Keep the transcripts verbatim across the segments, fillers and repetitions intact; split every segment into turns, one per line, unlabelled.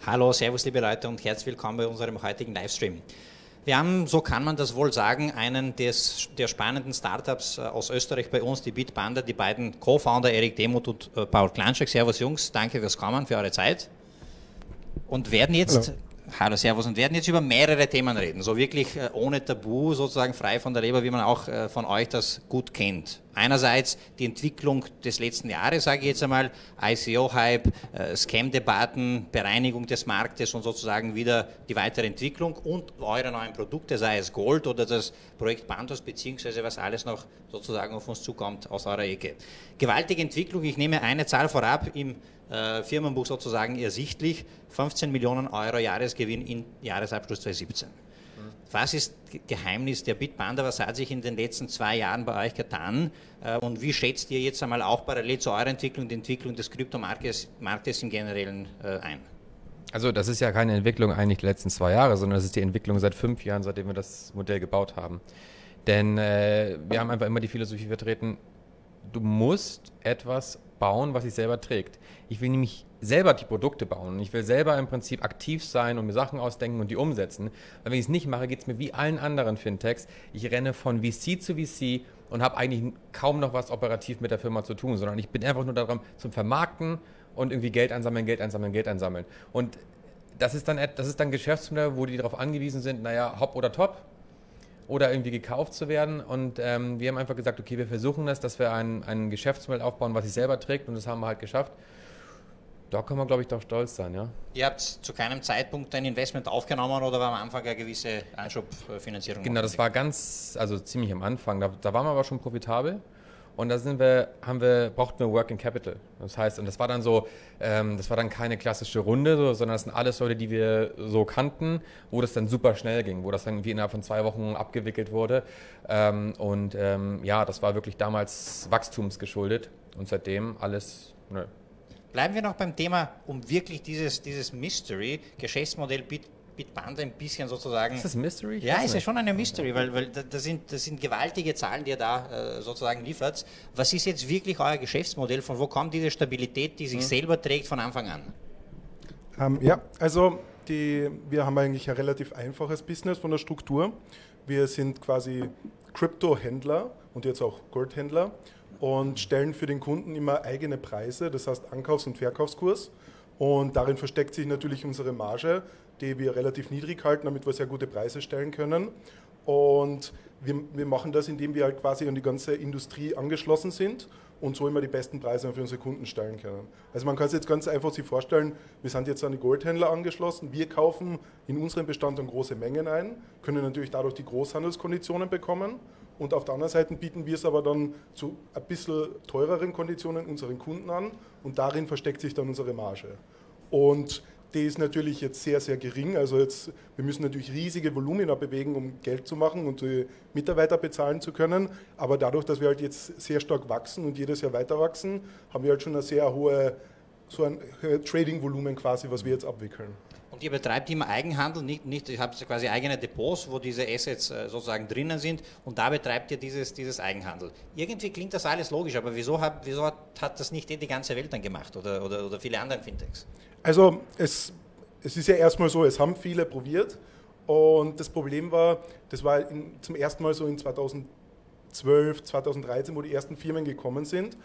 Hallo, servus liebe Leute und herzlich willkommen bei unserem heutigen Livestream. Wir haben, so kann man das wohl sagen, einen des, der spannenden Startups aus Österreich bei uns, die Bitpanda, die beiden Co-Founder Erik Demuth und äh, Paul Klanschek. Servus Jungs, danke fürs Kommen, für eure Zeit. Und werden jetzt... Hallo. Hallo, servus, und werden jetzt über mehrere Themen reden, so wirklich äh, ohne Tabu, sozusagen frei von der Leber, wie man auch äh, von euch das gut kennt. Einerseits die Entwicklung des letzten Jahres, sage ich jetzt einmal, I C O-Hype, äh, Scam-Debatten, Bereinigung des Marktes und sozusagen wieder die weitere Entwicklung und eure neuen Produkte, sei es Gold oder das Projekt Pantos, beziehungsweise was alles noch sozusagen auf uns zukommt aus eurer Ecke. Gewaltige Entwicklung, ich nehme eine Zahl vorab, im äh, Firmenbuch sozusagen ersichtlich, fünfzehn Millionen Euro Jahresgewinn im Jahresabschluss zwanzig siebzehn. Was ist Geheimnis der Bitpanda? Was hat sich in den letzten zwei Jahren bei euch getan? Und wie schätzt ihr jetzt einmal auch parallel zu eurer Entwicklung die Entwicklung des Kryptomarktes Marktes im Generellen ein?
Also das ist ja keine Entwicklung eigentlich der letzten zwei Jahre, sondern das ist die Entwicklung seit fünf Jahren, seitdem wir das Modell gebaut haben. Denn äh, wir haben einfach immer die Philosophie vertreten, du musst etwas bauen, was sich selber trägt. Ich will nämlich selber die Produkte bauen. Ich will selber im Prinzip aktiv sein und mir Sachen ausdenken und die umsetzen. Weil wenn ich es nicht mache, geht es mir wie allen anderen Fintechs. Ich renne von V C zu V C und habe eigentlich kaum noch was operativ mit der Firma zu tun, sondern ich bin einfach nur daran zum Vermarkten und irgendwie Geld einsammeln, Geld einsammeln, Geld einsammeln. Und das ist dann, das ist dann Geschäftsmodell, wo die darauf angewiesen sind, naja, hopp oder top, oder irgendwie gekauft zu werden. Und ähm, wir haben einfach gesagt, okay, wir versuchen das, dass wir ein, ein Geschäftsmodell aufbauen, was sich selber trägt, und das haben wir halt geschafft. Da kann man, glaube ich, doch stolz sein, ja.
Ihr habt zu keinem Zeitpunkt ein Investment aufgenommen oder war am Anfang eine gewisse Anschubfinanzierung?
Genau, das war ganz, also ziemlich am Anfang. Da, da waren wir aber schon profitabel. Und da sind wir, haben wir, brauchten wir Working Capital. Das heißt, und das war dann so, ähm, das war dann keine klassische Runde, so, sondern das sind alles Leute, die wir so kannten, wo das dann super schnell ging, wo das dann irgendwie innerhalb von zwei Wochen abgewickelt wurde. Ähm, und ähm, ja, das war wirklich damals wachstumsgeschuldet und seitdem alles, nö.
Bleiben wir noch beim Thema, um wirklich dieses, dieses Mystery-Geschäftsmodell Bit Bitpanda ein bisschen sozusagen...
Ist das Mystery?
Ja, ist ja schon eine Mystery, weil, weil das, sind, das sind gewaltige Zahlen, die ihr da äh, sozusagen liefert. Was ist jetzt wirklich euer Geschäftsmodell? Von wo kommt diese Stabilität, die sich mhm. selber trägt von Anfang an?
Ähm, ja, also die, wir haben eigentlich ein relativ einfaches Business von der Struktur. Wir sind quasi Krypto-Händler und jetzt auch Goldhändler und stellen für den Kunden immer eigene Preise, das heißt Ankaufs- und Verkaufskurs. Und darin versteckt sich natürlich unsere Marge, die wir relativ niedrig halten, damit wir sehr gute Preise stellen können. Und wir, wir machen das, indem wir halt quasi an die ganze Industrie angeschlossen sind und so immer die besten Preise für unsere Kunden stellen können. Also man kann sich jetzt ganz einfach sich vorstellen, wir sind jetzt an die Goldhändler angeschlossen, wir kaufen in unseren Bestand dann große Mengen ein, können natürlich dadurch die Großhandelskonditionen bekommen. Und auf der anderen Seite bieten wir es aber dann zu ein bisschen teureren Konditionen unseren Kunden an und darin versteckt sich dann unsere Marge. Und die ist natürlich jetzt sehr, sehr gering. Also jetzt, wir müssen natürlich riesige Volumina bewegen, um Geld zu machen und die Mitarbeiter bezahlen zu können. Aber dadurch, dass wir halt jetzt sehr stark wachsen und jedes Jahr weiter wachsen, haben wir halt schon eine sehr hohe, so ein Trading-Volumen quasi, was wir jetzt abwickeln.
Und ihr betreibt immer Eigenhandel, nicht, nicht, ihr habt quasi eigene Depots, wo diese Assets sozusagen drinnen sind und da betreibt ihr dieses, dieses Eigenhandel. Irgendwie klingt das alles logisch, aber wieso hat, wieso hat, hat das nicht die ganze Welt dann gemacht oder, oder, oder viele andere Fintechs?
Also es, es ist ja erstmal so, es haben viele probiert und das Problem war, das war in, zum ersten Mal so in zweitausendzwölf, zweitausenddreizehn, wo die ersten Firmen gekommen sind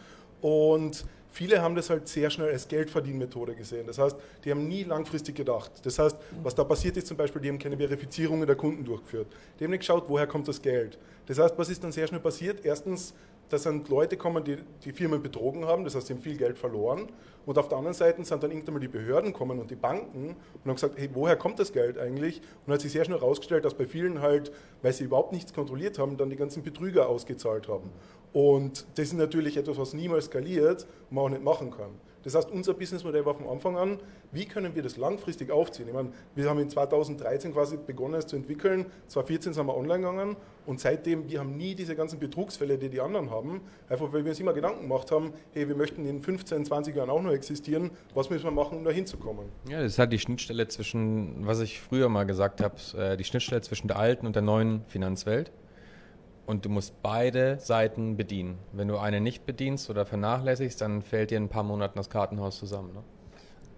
und viele haben das halt sehr schnell als Geldverdienmethode gesehen. Das heißt, die haben nie langfristig gedacht. Das heißt, was da passiert ist zum Beispiel, die haben keine Verifizierungen der Kunden durchgeführt. Die haben nicht geschaut, woher kommt das Geld. Das heißt, was ist dann sehr schnell passiert? Erstens, da sind Leute gekommen, die die Firmen betrogen haben, das heißt, sie haben viel Geld verloren. Und auf der anderen Seite sind dann irgendwann mal die Behörden gekommen und die Banken und haben gesagt, hey, woher kommt das Geld eigentlich? Und hat sich sehr schnell herausgestellt, dass bei vielen halt, weil sie überhaupt nichts kontrolliert haben, dann die ganzen Betrüger ausgezahlt haben. Und das ist natürlich etwas, was niemals skaliert und man auch nicht machen kann. Das heißt, unser Businessmodell war von Anfang an, wie können wir das langfristig aufziehen? Ich meine, wir haben in zweitausenddreizehn quasi begonnen, es zu entwickeln, zweitausendvierzehn sind wir online gegangen und seitdem, wir haben nie diese ganzen Betrugsfälle, die die anderen haben, einfach weil wir uns immer Gedanken gemacht haben, hey, wir möchten in fünfzehn, zwanzig Jahren auch noch existieren, was müssen wir machen, um da hinzukommen?
Ja, das ist halt die Schnittstelle zwischen, was ich früher mal gesagt habe, die Schnittstelle zwischen der alten und der neuen Finanzwelt. Und du musst beide Seiten bedienen. Wenn du eine nicht bedienst oder vernachlässigst, dann fällt dir in ein paar Monaten das Kartenhaus zusammen. Ne?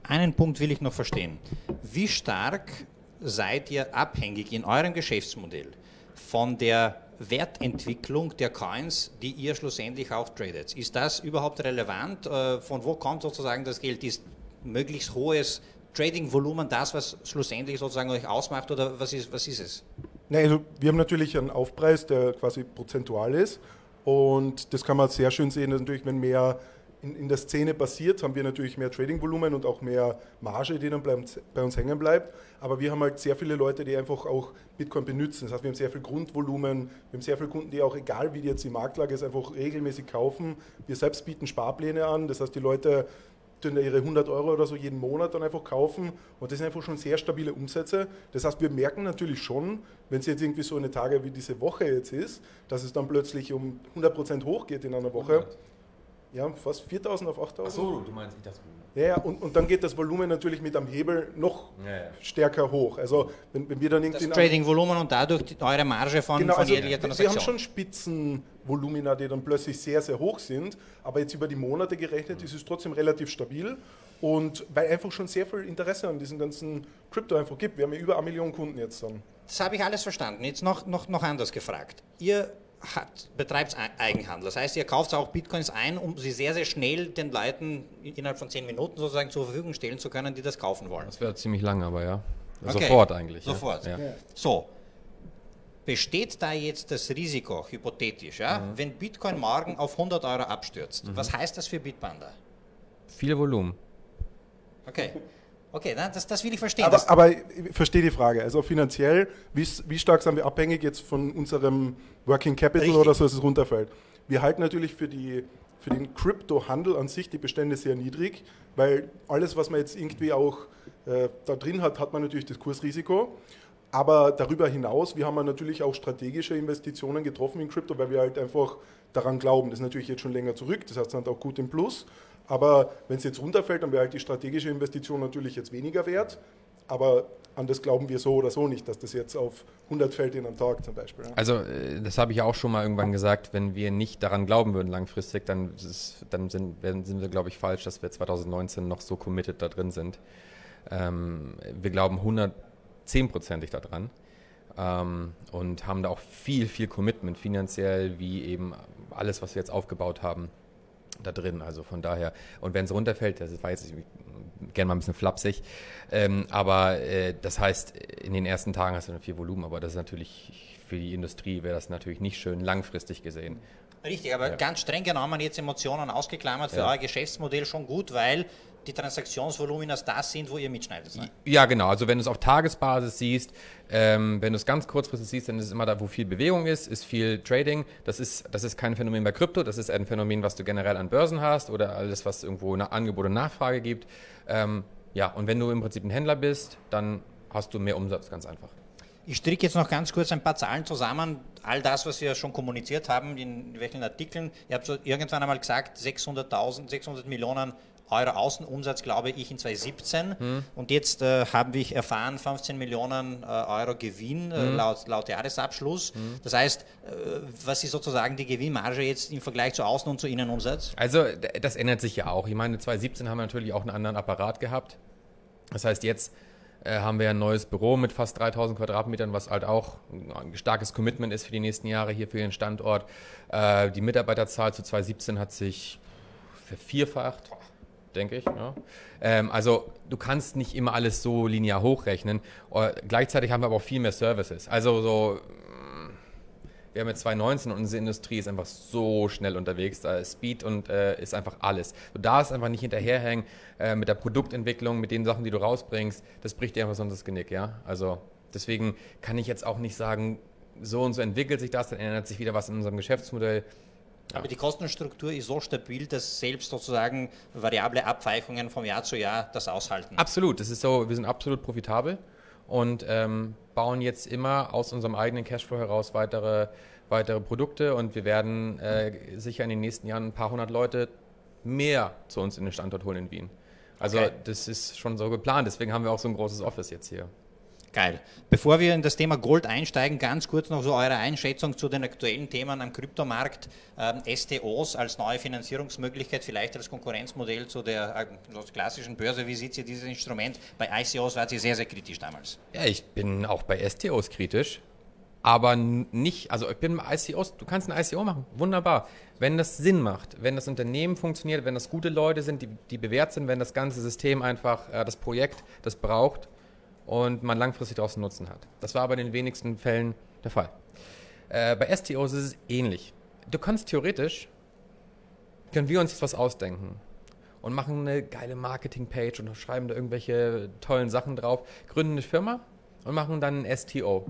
einen Punkt will ich noch verstehen. Wie stark seid ihr abhängig in eurem Geschäftsmodell von der Wertentwicklung der Coins, die ihr schlussendlich auch tradet? Ist das überhaupt relevant? Von wo kommt sozusagen das Geld? Ist möglichst hohes Trading-Volumen das, was schlussendlich sozusagen euch ausmacht, oder was ist, was ist es?
Na, also wir haben natürlich einen Aufpreis, der quasi prozentual ist, und das kann man sehr schön sehen, dass natürlich, wenn mehr in, in der Szene passiert, haben wir natürlich mehr Trading-Volumen und auch mehr Marge, die dann bleibt, bei uns hängen bleibt. Aber wir haben halt sehr viele Leute, die einfach auch Bitcoin benutzen. Das heißt, wir haben sehr viel Grundvolumen, wir haben sehr viele Kunden, die auch, egal wie jetzt die Marktlage ist, einfach regelmäßig kaufen. Wir selbst bieten Sparpläne an, das heißt, die Leute tun da ihre hundert Euro oder so jeden Monat dann einfach kaufen, und das sind einfach schon sehr stabile Umsätze. Das heißt, wir merken natürlich schon, wenn es jetzt irgendwie so eine Tage wie diese Woche jetzt ist, dass es dann plötzlich um hundert Prozent hochgeht in einer Woche. hundert. Ja, fast viertausend auf achttausend.
Ach so, du meinst nicht das Volumen.
Ja, ja, und, und dann geht das Volumen natürlich mit am Hebel noch
ja, ja.
stärker hoch. Also wenn, wenn wir dann irgendwie...
Das Trading-Volumen und dadurch die, eure Marge von,
genau,
von
also
jeder
wir,
Transaktion.
wir haben schon Spitzenvolumina, die dann plötzlich sehr, sehr hoch sind, aber jetzt über die Monate gerechnet ist es trotzdem relativ stabil, und weil einfach schon sehr viel Interesse an diesem ganzen Krypto einfach gibt. Wir haben ja über eine Million Kunden jetzt dann.
Das habe ich alles verstanden. Jetzt noch, noch, noch anders gefragt. Ihr Hat, betreibt Eigenhandel. Das heißt, ihr kauft auch Bitcoins ein, um sie sehr, sehr schnell den Leuten innerhalb von zehn Minuten sozusagen zur Verfügung stellen zu können, die das kaufen wollen.
Das wäre ziemlich lang, aber ja.
Okay.
Sofort eigentlich.
Sofort.
Ja. Ja.
So, besteht da jetzt das Risiko, hypothetisch, ja, mhm. wenn Bitcoin morgen auf hundert Euro abstürzt? Mhm. Was heißt das für Bitpanda?
Viel Volumen.
Okay. Okay, das, das will ich verstehen.
Aber, aber ich verstehe die Frage. Also finanziell, wie, wie stark sind wir abhängig jetzt von unserem Working Capital Richtig. Oder so, dass es runterfällt? Wir halten natürlich für, die, für den Kryptohandel an sich die Bestände sehr niedrig, weil alles, was man jetzt irgendwie auch äh, da drin hat, hat man natürlich das Kursrisiko. Aber darüber hinaus, wir haben natürlich auch strategische Investitionen getroffen in Krypto, weil wir halt einfach daran glauben. Das ist natürlich jetzt schon länger zurück, das heißt, wir sind auch gut im Plus. Aber wenn es jetzt runterfällt, dann wäre halt die strategische Investition natürlich jetzt weniger wert. Aber an das glauben wir so oder so nicht, dass das jetzt auf hundert fällt in einem Tag zum Beispiel. Ja.
Also das habe ich auch schon mal irgendwann gesagt, wenn wir nicht daran glauben würden langfristig, dann, ist, dann sind, sind wir, glaube ich, falsch, dass wir zwanzig neunzehn noch so committed da drin sind. Ähm, wir glauben hundertzehn-prozentig daran ähm, und haben da auch viel, viel Commitment finanziell, wie eben alles, was wir jetzt aufgebaut haben, da drin, also von daher, und wenn es runterfällt, das war jetzt gerne mal ein bisschen flapsig, ähm, aber äh, das heißt, in den ersten Tagen hast du dann viel Volumen, aber das ist natürlich, für die Industrie wäre das natürlich nicht schön, langfristig gesehen.
Richtig, aber ja. ganz streng genommen jetzt Emotionen ausgeklammert, für ja. euer Geschäftsmodell schon gut, weil die Transaktionsvolumina das sind, wo ihr mitschneidet. Ne?
Ja, genau. Also wenn du es auf Tagesbasis siehst, ähm, wenn du es ganz kurzfristig siehst, dann ist es immer da, wo viel Bewegung ist, ist viel Trading. Das ist, das ist kein Phänomen bei Krypto, das ist ein Phänomen, was du generell an Börsen hast oder alles, was irgendwo eine Angebot und Nachfrage gibt. Ähm, ja, und wenn du im Prinzip ein Händler bist, dann hast du mehr Umsatz, ganz einfach.
Ich stricke jetzt noch ganz kurz ein paar Zahlen zusammen. All das, was wir schon kommuniziert haben, in welchen Artikeln. Ihr habt so irgendwann einmal gesagt, sechshunderttausend, sechshundert Millionen Euro Außenumsatz, glaube ich, in zwanzig siebzehn. Hm. Und jetzt äh, haben wir erfahren, fünfzehn Millionen äh, Euro Gewinn äh, hm. laut, laut Jahresabschluss. Hm. Das heißt, äh, was ist sozusagen die Gewinnmarge jetzt im Vergleich zu Außen- und zu Innenumsatz?
Also das ändert sich ja auch. Ich meine, zwanzig siebzehn haben wir natürlich auch einen anderen Apparat gehabt. Das heißt, jetzt äh, haben wir ein neues Büro mit fast dreitausend Quadratmetern, was halt auch ein starkes Commitment ist für die nächsten Jahre hier für den Standort. Äh, die Mitarbeiterzahl zu zwanzig siebzehn hat sich vervierfacht, denke ich. Ja. Ähm, also du kannst nicht immer alles so linear hochrechnen. Uh, gleichzeitig haben wir aber auch viel mehr Services. Also so, wir haben jetzt zwanzig neunzehn und unsere Industrie ist einfach so schnell unterwegs. Uh, Speed und uh, ist einfach alles. Du darfst einfach nicht hinterherhängen uh, mit der Produktentwicklung, mit den Sachen, die du rausbringst. Das bricht dir einfach sonst das Genick. Ja? Also deswegen kann ich jetzt auch nicht sagen, so und so entwickelt sich das, dann ändert sich wieder was in unserem Geschäftsmodell.
Ja. Aber die Kostenstruktur ist so stabil, dass selbst sozusagen variable Abweichungen vom Jahr zu Jahr das aushalten.
Absolut, das ist so, wir sind absolut profitabel und ähm, bauen jetzt immer aus unserem eigenen Cashflow heraus weitere, weitere Produkte und wir werden äh, sicher in den nächsten Jahren ein paar hundert Leute mehr zu uns in den Standort holen in Wien. Also okay. Das ist schon so geplant, deswegen haben wir auch so ein großes Office jetzt hier.
Geil. Bevor wir in das Thema Gold einsteigen, ganz kurz noch so eure Einschätzung zu den aktuellen Themen am Kryptomarkt. Ähm, S T Os als neue Finanzierungsmöglichkeit, vielleicht als Konkurrenzmodell zu der äh, klassischen Börse. Wie seht ihr dieses Instrument? Bei I C Os war sie sehr, sehr kritisch damals.
Ja, ich bin auch bei S T Os kritisch, aber nicht, also ich bin bei I C Os, du kannst ein I C O machen, wunderbar. Wenn das Sinn macht, wenn das Unternehmen funktioniert, wenn das gute Leute sind, die, die bewährt sind, wenn das ganze System einfach, äh, das Projekt, das braucht, und man langfristig daraus einen Nutzen hat. Das war aber in den wenigsten Fällen der Fall. Äh, bei S T Os ist es ähnlich. Du kannst theoretisch, können wir uns jetzt was ausdenken und machen eine geile Marketing-Page und schreiben da irgendwelche tollen Sachen drauf, gründen eine Firma und machen dann ein S T O.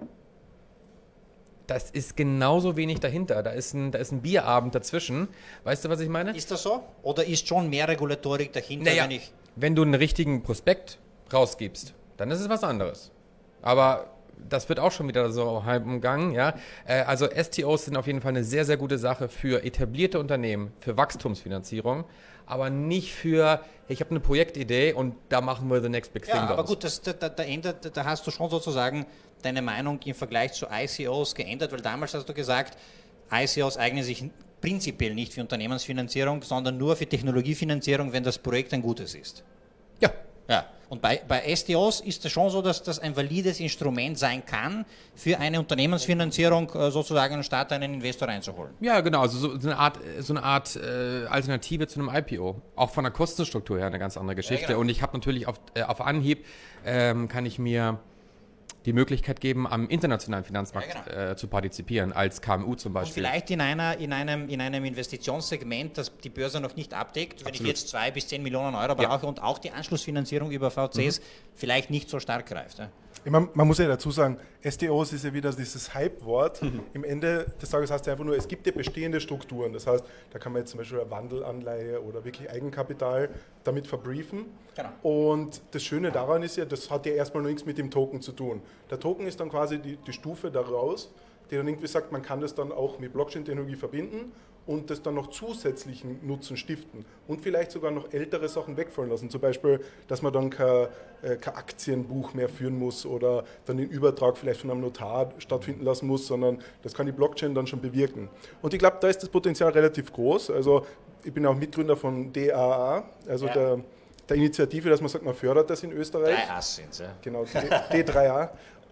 Das ist genauso wenig dahinter. Da ist ein, da ist ein Bierabend dazwischen. Weißt du, was ich meine?
Ist das so? Oder ist schon mehr Regulatorik dahinter,
Naja,
wenn ich...
wenn du einen richtigen Prospekt rausgibst, dann ist es was anderes. Aber das wird auch schon wieder so halb umgangen. Ja? Also S T Os sind auf jeden Fall eine sehr, sehr gute Sache für etablierte Unternehmen, für Wachstumsfinanzierung, aber nicht für, ich habe eine Projektidee und da machen wir the next big thing.
Ja, aber
draus.
gut, das, da, da, ändert, da hast du schon sozusagen deine Meinung im Vergleich zu I C Os geändert, weil damals hast du gesagt, I C Os eignen sich prinzipiell nicht für Unternehmensfinanzierung, sondern nur für Technologiefinanzierung, wenn das Projekt ein gutes ist.
Ja.
Ja, und bei, bei S T Os ist es schon so, dass das ein valides Instrument sein kann, für eine Unternehmensfinanzierung äh, sozusagen anstatt einen Investor reinzuholen.
Ja, genau, also so, so eine Art, so eine Art äh, Alternative zu einem I P O. Auch von der Kostenstruktur her eine ganz andere Geschichte. Ja, genau. Und ich habe natürlich auf, äh, auf Anhieb, ähm, kann ich mir die Möglichkeit geben, am internationalen Finanzmarkt ja, genau. äh, zu partizipieren, als K M U zum Beispiel.
Und vielleicht in, einer, in, einem, in einem Investitionssegment, das die Börse noch nicht abdeckt, wenn Absolut. ich jetzt zwei bis zehn Millionen Euro brauche ja. und auch die Anschlussfinanzierung über V Cs mhm. vielleicht nicht so stark greift. Ja.
Ich mein, man muss ja dazu sagen, S T Os ist ja wieder dieses Hype-Wort. Mhm. Im Ende des Tages heißt es einfach nur, es gibt ja bestehende Strukturen. Das heißt, da kann man jetzt zum Beispiel eine Wandelanleihe oder wirklich Eigenkapital damit verbriefen. Genau. Und das Schöne daran ist ja, das hat ja erstmal noch nichts mit dem Token zu tun. Der Token ist dann quasi die, die Stufe daraus, die dann irgendwie sagt, man kann das dann auch mit Blockchain-Technologie verbinden und das dann noch zusätzlichen Nutzen stiften und vielleicht sogar noch ältere Sachen wegfallen lassen. Zum Beispiel, dass man dann kein, äh, kein Aktienbuch mehr führen muss oder dann den Übertrag vielleicht von einem Notar stattfinden lassen muss, sondern das kann die Blockchain dann schon bewirken. Und ich glaube, da ist das Potenzial relativ groß. Also ich bin auch Mitgründer von D A A, also ja. der, der Initiative, dass man sagt, man fördert das in Österreich.
drei A sind es, ja. Genau,
D drei A.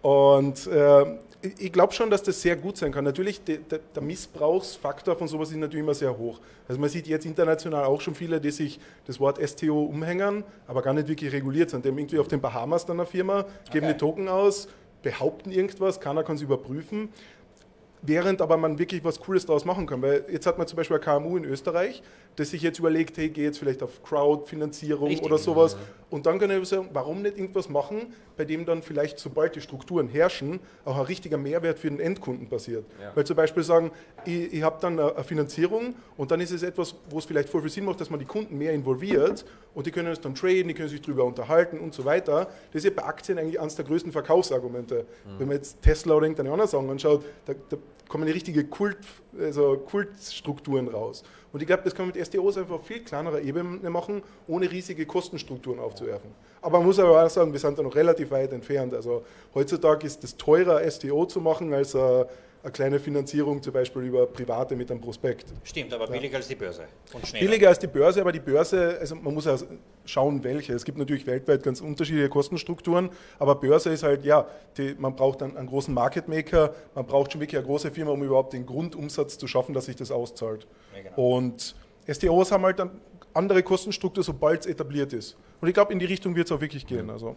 Und äh, ich glaube schon, dass das sehr gut sein kann. Natürlich, de, de, der Missbrauchsfaktor von sowas ist natürlich immer sehr hoch. Also man sieht jetzt international auch schon viele, die sich das Wort S T O umhängen, aber gar nicht wirklich reguliert sind. Die haben irgendwie auf den Bahamas dann eine Firma, geben okay. die Token aus, behaupten irgendwas, keiner kann es überprüfen. Während aber man wirklich was Cooles daraus machen kann. Weil jetzt hat man zum Beispiel ein K M U in Österreich, das sich jetzt überlegt, hey, geh jetzt vielleicht auf Crowdfinanzierung Richtig, oder sowas. Ja. Und dann kann ich sagen, warum nicht irgendwas machen, bei dem dann vielleicht, sobald die Strukturen herrschen, auch ein richtiger Mehrwert für den Endkunden passiert. Ja. Weil zum Beispiel sagen, ich, ich habe dann eine Finanzierung und dann ist es etwas, wo es vielleicht voll viel Sinn macht, dass man die Kunden mehr involviert und die können es dann traden, die können sich darüber unterhalten und so weiter. Das ist ja bei Aktien eigentlich eines der größten Verkaufsargumente. Mhm. Wenn man jetzt Tesla oder irgendeine andere Sachen anschaut, da, da kommen die richtige Kult, also Kultstrukturen raus. Und ich glaube, das kann man mit S T Os einfach auf viel kleinerer Ebene machen, ohne riesige Kostenstrukturen aufzuwerfen. Aber man muss aber auch sagen, wir sind da noch relativ weit entfernt. Also heutzutage ist es teurer, S T O zu machen, als eine, eine kleine Finanzierung zum Beispiel über Private mit einem Prospekt.
Stimmt, aber billiger ja. als die Börse. Und
billiger als die Börse, aber die Börse, also man muss ja schauen, welche. Es gibt natürlich weltweit ganz unterschiedliche Kostenstrukturen, aber Börse ist halt, ja, die, man braucht einen, einen großen Market Maker, man braucht schon wirklich eine große Firma, um überhaupt den Grundumsatz zu schaffen, dass sich das auszahlt. Ja, genau. Und S T Os haben halt eine andere Kostenstruktur, sobald es etabliert ist. Und ich glaube, in die Richtung wird es auch wirklich gehen. Also.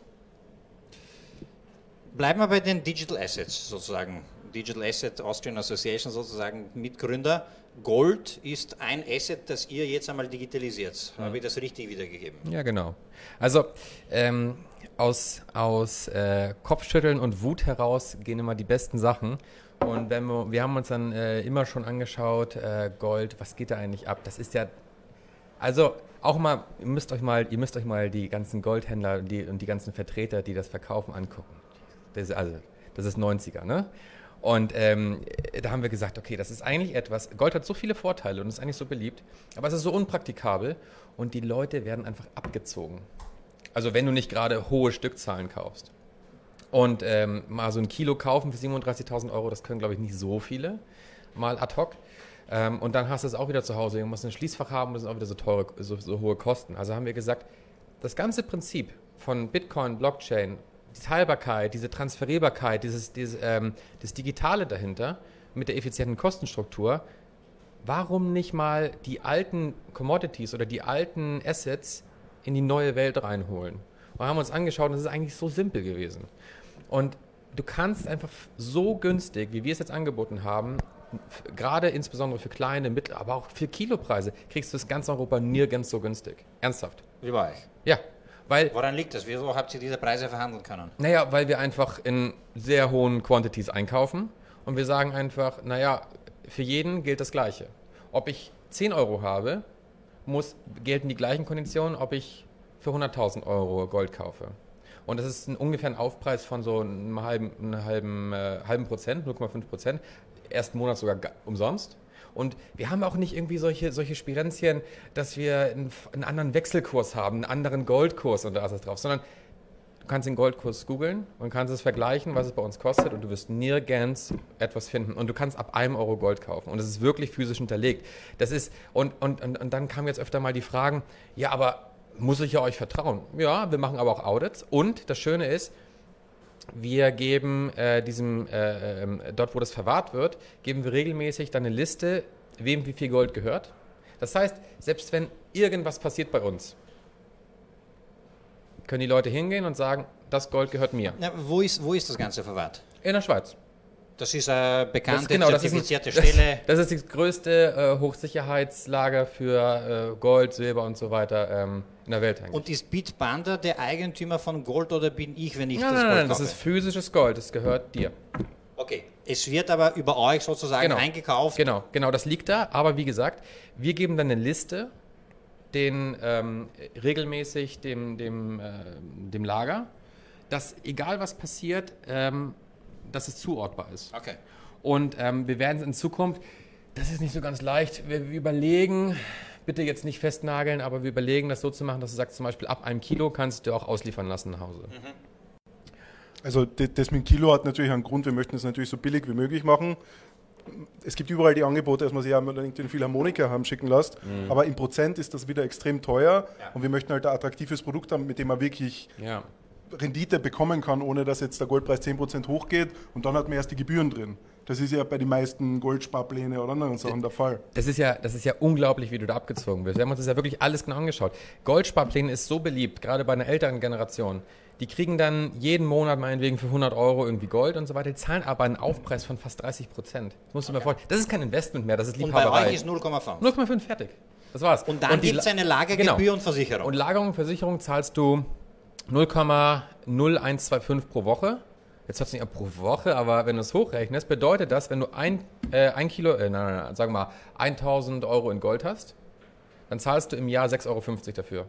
Bleiben wir bei den Digital Assets sozusagen. Digital Asset Austrian Association sozusagen Mitgründer. Gold ist ein Asset, das ihr jetzt einmal digitalisiert. Mhm. Habe ich das richtig wiedergegeben?
Ja, genau. Also ähm, aus, aus äh, Kopfschütteln und Wut heraus gehen immer die besten Sachen. Und wenn wir, wir haben uns dann äh, immer schon angeschaut, äh, Gold, was geht da eigentlich ab? Das ist ja, also auch mal, ihr müsst euch mal, ihr müsst euch mal die ganzen Goldhändler und die, und die ganzen Vertreter, die das verkaufen, angucken. Das ist, also, das ist neunziger, ne? Und ähm, da haben wir gesagt, okay, das ist eigentlich etwas, Gold hat so viele Vorteile und ist eigentlich so beliebt, aber es ist so unpraktikabel und die Leute werden einfach abgezogen. Also wenn du nicht gerade hohe Stückzahlen kaufst. Und ähm, mal so ein Kilo kaufen für siebenunddreißigtausend Euro, das können, glaube ich, nicht so viele, mal ad hoc. Ähm, und dann hast du es auch wieder zu Hause. Du musst ein Schließfach haben, das sind auch wieder so teure, so, so hohe Kosten. Also haben wir gesagt, das ganze Prinzip von Bitcoin, Blockchain, die Teilbarkeit, diese Transferierbarkeit, dieses, dieses, ähm, das Digitale dahinter mit der effizienten Kostenstruktur, warum nicht mal die alten Commodities oder die alten Assets in die neue Welt reinholen? Und haben uns angeschaut, das ist eigentlich so simpel gewesen. Und du kannst einfach so günstig, wie wir es jetzt angeboten haben, gerade insbesondere für kleine, mittlere, aber auch für Kilopreise, kriegst du es ganz Europa nirgends so günstig. Ernsthaft.
Wie bei euch?
Ja, weil...
Woran liegt das? Wieso habt ihr diese Preise verhandeln können?
Naja, weil wir einfach in sehr hohen Quantities einkaufen und wir sagen einfach, naja, für jeden gilt das Gleiche. Ob ich zehn Euro habe, muss, gelten die gleichen Konditionen, ob ich für hunderttausend Euro Gold kaufe. Und das ist ein, ungefähr ein Aufpreis von so einem halben, einem halben, äh, halben Prozent, null Komma fünf Prozent, ersten Monat sogar umsonst. Und wir haben auch nicht irgendwie solche, solche Spirenzchen, dass wir einen, einen anderen Wechselkurs haben, einen anderen Goldkurs und da ist es drauf, sondern du kannst den Goldkurs googeln und kannst es vergleichen, was es bei uns kostet und du wirst nirgends etwas finden. Und du kannst ab einem Euro Gold kaufen und es ist wirklich physisch hinterlegt. Das ist, und, und, und, und dann kamen jetzt öfter mal die Fragen, ja, aber muss ich ja euch vertrauen? Ja, wir machen aber auch Audits und das Schöne ist, wir geben äh, diesem, äh, äh, dort wo das verwahrt wird, geben wir regelmäßig dann eine Liste, wem wie viel Gold gehört. Das heißt, selbst wenn irgendwas passiert bei uns, können die Leute hingehen und sagen, das Gold gehört mir.
Na, wo, ist, wo ist das Ganze verwahrt?
In der Schweiz.
Das ist eine bekannte,
das, genau,
zertifizierte
das ist ein,
Stelle.
Das, das ist das größte äh, Hochsicherheitslager für äh, Gold, Silber und so weiter ähm, in der Welt eigentlich.
Und ist Bitpanda der Eigentümer von Gold oder bin ich, wenn ich
nein,
das
nein,
Gold
nein,
kaufe?
das ist physisches Gold, das gehört dir.
Okay, es wird aber über euch sozusagen
Genau.
eingekauft.
Genau, genau, das liegt da. Aber wie gesagt, wir geben dann eine Liste, den ähm, regelmäßig dem, dem, äh, dem Lager, dass egal was passiert, ähm, dass es zuortbar ist.
Okay.
Und ähm, wir werden in Zukunft, das ist nicht so ganz leicht, wir, wir überlegen, bitte jetzt nicht festnageln, aber wir überlegen, das so zu machen, dass du sagst, zum Beispiel ab einem Kilo kannst du auch ausliefern lassen nach Hause.
Mhm.
Also das mit dem Kilo hat natürlich einen Grund, wir möchten es natürlich so billig wie möglich machen. Es gibt überall die Angebote, dass man sich ja unbedingt den Philharmoniker haben schicken lässt, mhm. aber im Prozent ist das wieder extrem teuer
ja.
und wir möchten halt ein attraktives Produkt haben, mit dem man wirklich
ja.
Rendite bekommen kann, ohne dass jetzt der Goldpreis zehn Prozent hochgeht und dann hat man erst die Gebühren drin. Das ist ja bei den meisten Goldsparplänen oder anderen Sachen der Fall.
Das ist ja, das ist ja unglaublich, wie du da abgezogen wirst. Wir haben uns das ja wirklich alles genau angeschaut. Goldsparpläne ist so beliebt, gerade bei einer älteren Generation. Die kriegen dann jeden Monat meinetwegen für hundert Euro irgendwie Gold und so weiter, die zahlen aber einen Aufpreis von fast dreißig Prozent. Das musst du dir mal vorstellen. Das ist kein Investment mehr, das ist Liebhaberei.
Und bei euch ist null Komma fünf.
null Komma fünf, fertig. Das war's.
Und dann gibt es eine Lagergebühr
genau.
und Versicherung.
Und Lagerung und Versicherung zahlst du null Komma null eins zwei fünf pro Woche. Jetzt hat es nicht pro Woche, aber wenn du es hochrechnest, bedeutet das, wenn du ein, äh, ein Kilo, äh, nein, nein, nein, sagen wir mal tausend Euro in Gold hast, dann zahlst du im Jahr sechs Euro fünfzig dafür.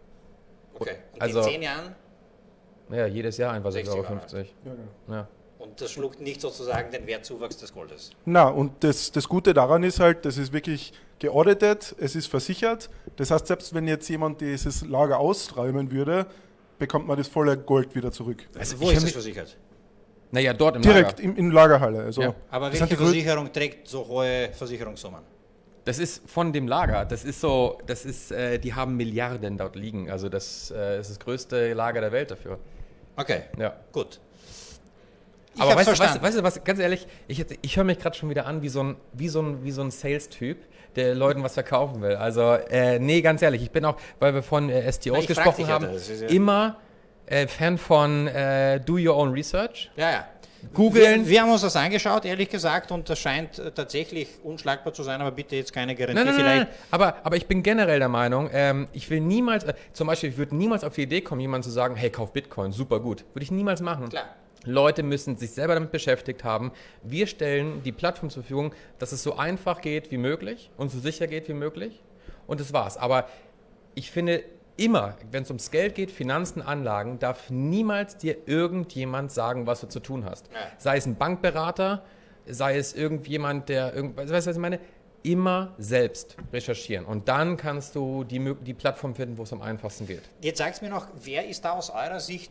Okay. Und
also,
in zehn Jahren?
Ja, jedes Jahr einfach sechs Euro fünfzig.
Ja, ja.
Ja.
Und das schluckt nicht sozusagen den Wertzuwachs des Goldes.
Na, und das, das Gute daran ist halt, das ist wirklich geauditet, es ist versichert. Das heißt, selbst wenn jetzt jemand dieses Lager ausräumen würde, bekommt man das volle Gold wieder zurück.
Also wo ist das versichert?
Naja, dort im
Direkt
Lager.
in, in Lagerhalle. Also
Ja.
Aber
das
welche
sind die grö-
Versicherung trägt so hohe Versicherungssummen?
Das ist von dem Lager. Das ist so, das ist, äh, die haben Milliarden dort liegen. Also das äh, ist das größte Lager der Welt dafür.
Okay,
Ja.
gut. Ich
Aber
hab's
weißt, du- weißt,
verstanden.
du- weißt du was, ganz ehrlich, ich, ich höre mich gerade schon wieder an wie so ein, wie so ein, wie so ein Sales-Typ, der Leuten was verkaufen will. Also, äh, nee, ganz ehrlich, ich bin auch, weil wir von äh, S T Os
Na, ich frag
gesprochen
dich ja,
haben,
das ist ja-
immer äh, Fan von äh, Do Your Own Research.
Ja, ja.
Googeln.
Wir, wir haben uns das angeschaut, ehrlich gesagt, und das scheint äh, tatsächlich unschlagbar zu sein, aber bitte jetzt keine Garantie.
Nein, nein, nein,
Vielleicht
nein. Aber, aber ich bin generell der Meinung, ähm, ich will niemals, äh, zum Beispiel, ich würde niemals auf die Idee kommen, jemand zu sagen, hey, kauf Bitcoin, super gut. Würde ich niemals machen.
Klar.
Leute müssen sich selber damit beschäftigt haben. Wir stellen die Plattform zur Verfügung, dass es so einfach geht wie möglich und so sicher geht wie möglich. Und das war's. Aber ich finde immer, wenn es ums Geld geht, Finanzen, Anlagen, darf niemals dir irgendjemand sagen, was du zu tun hast.
Ja.
Sei es ein Bankberater, sei es irgendjemand, der irgendwas, weißt du, was ich meine? Immer selbst recherchieren. Und dann kannst du die, Mö- die Plattform finden, wo es am einfachsten geht.
Jetzt sagt mir noch, wer ist da aus eurer Sicht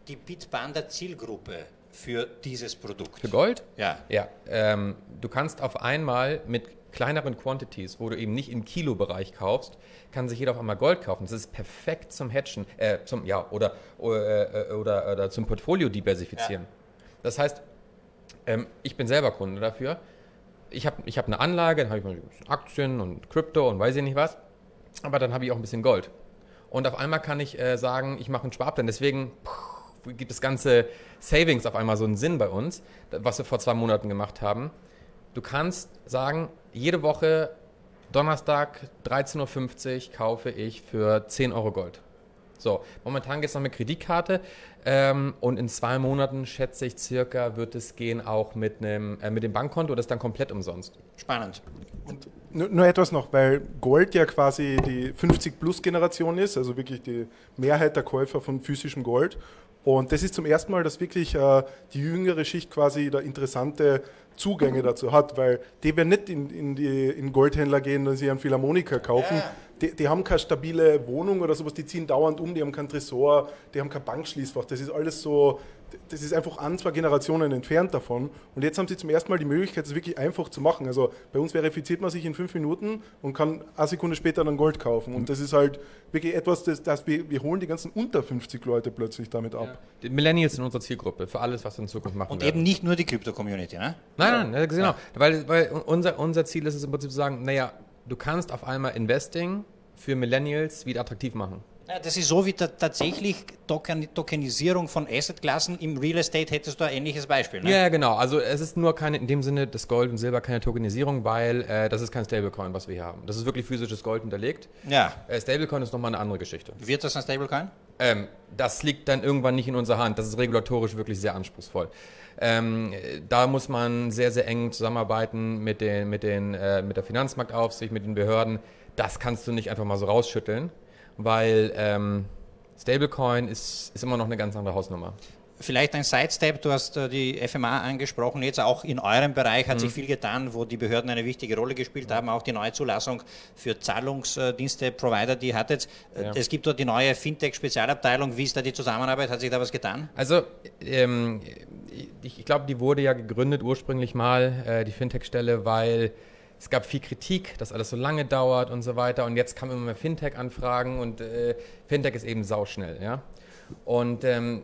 die Bitpanda Zielgruppe für dieses Produkt?
Für Gold?
Ja.
Ja. Ähm, du kannst auf einmal mit kleineren Quantities, wo du eben nicht im Kilo-Bereich kaufst, kann sich jeder auf einmal Gold kaufen. Das ist perfekt zum Hedgen, äh, zum, ja, oder, oder, oder, oder zum Portfolio diversifizieren. Ja. Das heißt, ähm, ich bin selber Kunde dafür. Ich habe ich hab eine Anlage, dann habe ich mal Aktien und Krypto und weiß ich nicht was, aber dann habe ich auch ein bisschen Gold. Und auf einmal kann ich äh, sagen, ich mache einen Sparplan. Deswegen puh, gibt das ganze Savings auf einmal so einen Sinn bei uns, was wir vor zwei Monaten gemacht haben. Du kannst sagen, jede Woche Donnerstag dreizehn Uhr fünfzig kaufe ich für zehn Euro Gold. So, momentan geht es noch mit Kreditkarte ähm, und in zwei Monaten, schätze ich circa, wird es gehen auch mit, einem, äh, mit dem Bankkonto, das ist dann komplett umsonst.
Spannend.
Und nur, nur etwas noch, weil Gold ja quasi die fünfzig-Plus-Generation ist, also wirklich die Mehrheit der Käufer von physischem Gold. Und das ist zum ersten Mal, dass wirklich äh, die jüngere Schicht quasi da interessante Zugänge dazu hat, weil die werden nicht in, in die in Goldhändler gehen und sich einen Philharmoniker kaufen. Ja. Die, die haben keine stabile Wohnung oder sowas, die ziehen dauernd um, die haben kein Tresor, die haben kein Bankschließfach. Das ist alles so, das ist einfach ein, zwei Generationen entfernt davon. Und jetzt haben sie zum ersten Mal die Möglichkeit, das wirklich einfach zu machen. Also bei uns verifiziert man sich in fünf Minuten und kann eine Sekunde später dann Gold kaufen. Und das ist halt wirklich etwas, das, das wir, wir holen die ganzen unter fünfzig Leute plötzlich damit ab. Ja.
Die Millennials sind unsere Zielgruppe für alles, was wir in Zukunft machen
Und
werden.
eben nicht nur die Krypto-Community, ne?
Nein, nein, genau. Ja. Weil, weil unser, unser Ziel ist es im Prinzip zu sagen, naja, du kannst auf einmal Investing für Millennials wieder attraktiv machen.
Ja, das ist so wie ta- tatsächlich Token- Tokenisierung von Assetklassen. Im Real Estate hättest du ein ähnliches Beispiel. Ne?
Ja, genau. Also es ist nur keine, in dem Sinne das Gold und Silber keine Tokenisierung, weil äh, das ist kein Stablecoin, was wir hier haben. Das ist wirklich physisches Gold hinterlegt.
Ja.
Äh, Stablecoin ist nochmal eine andere Geschichte.
Wird das ein Stablecoin?
Ähm, das liegt dann irgendwann nicht in unserer Hand. Das ist regulatorisch wirklich sehr anspruchsvoll. Ähm, da muss man sehr, sehr eng zusammenarbeiten mit, den, mit, den, äh, mit der Finanzmarktaufsicht, mit den Behörden. Das kannst du nicht einfach mal so rausschütteln, weil ähm, Stablecoin ist, ist immer noch eine ganz andere Hausnummer.
Vielleicht ein Sidestep, du hast äh, die F M A angesprochen, jetzt auch in eurem Bereich hat mhm. sich viel getan, wo die Behörden eine wichtige Rolle gespielt haben, auch die neue Zulassung für Zahlungsdienste, Provider, die hat jetzt, ja. Es gibt dort die neue Fintech-Spezialabteilung, wie ist da die Zusammenarbeit, hat sich da was getan?
Also ähm, ich, ich glaube, die wurde ja gegründet ursprünglich mal, äh, die Fintech-Stelle, weil es gab viel Kritik, dass alles so lange dauert und so weiter und jetzt kamen immer mehr Fintech-Anfragen und äh, Fintech ist eben sauschnell, ja. Und ähm,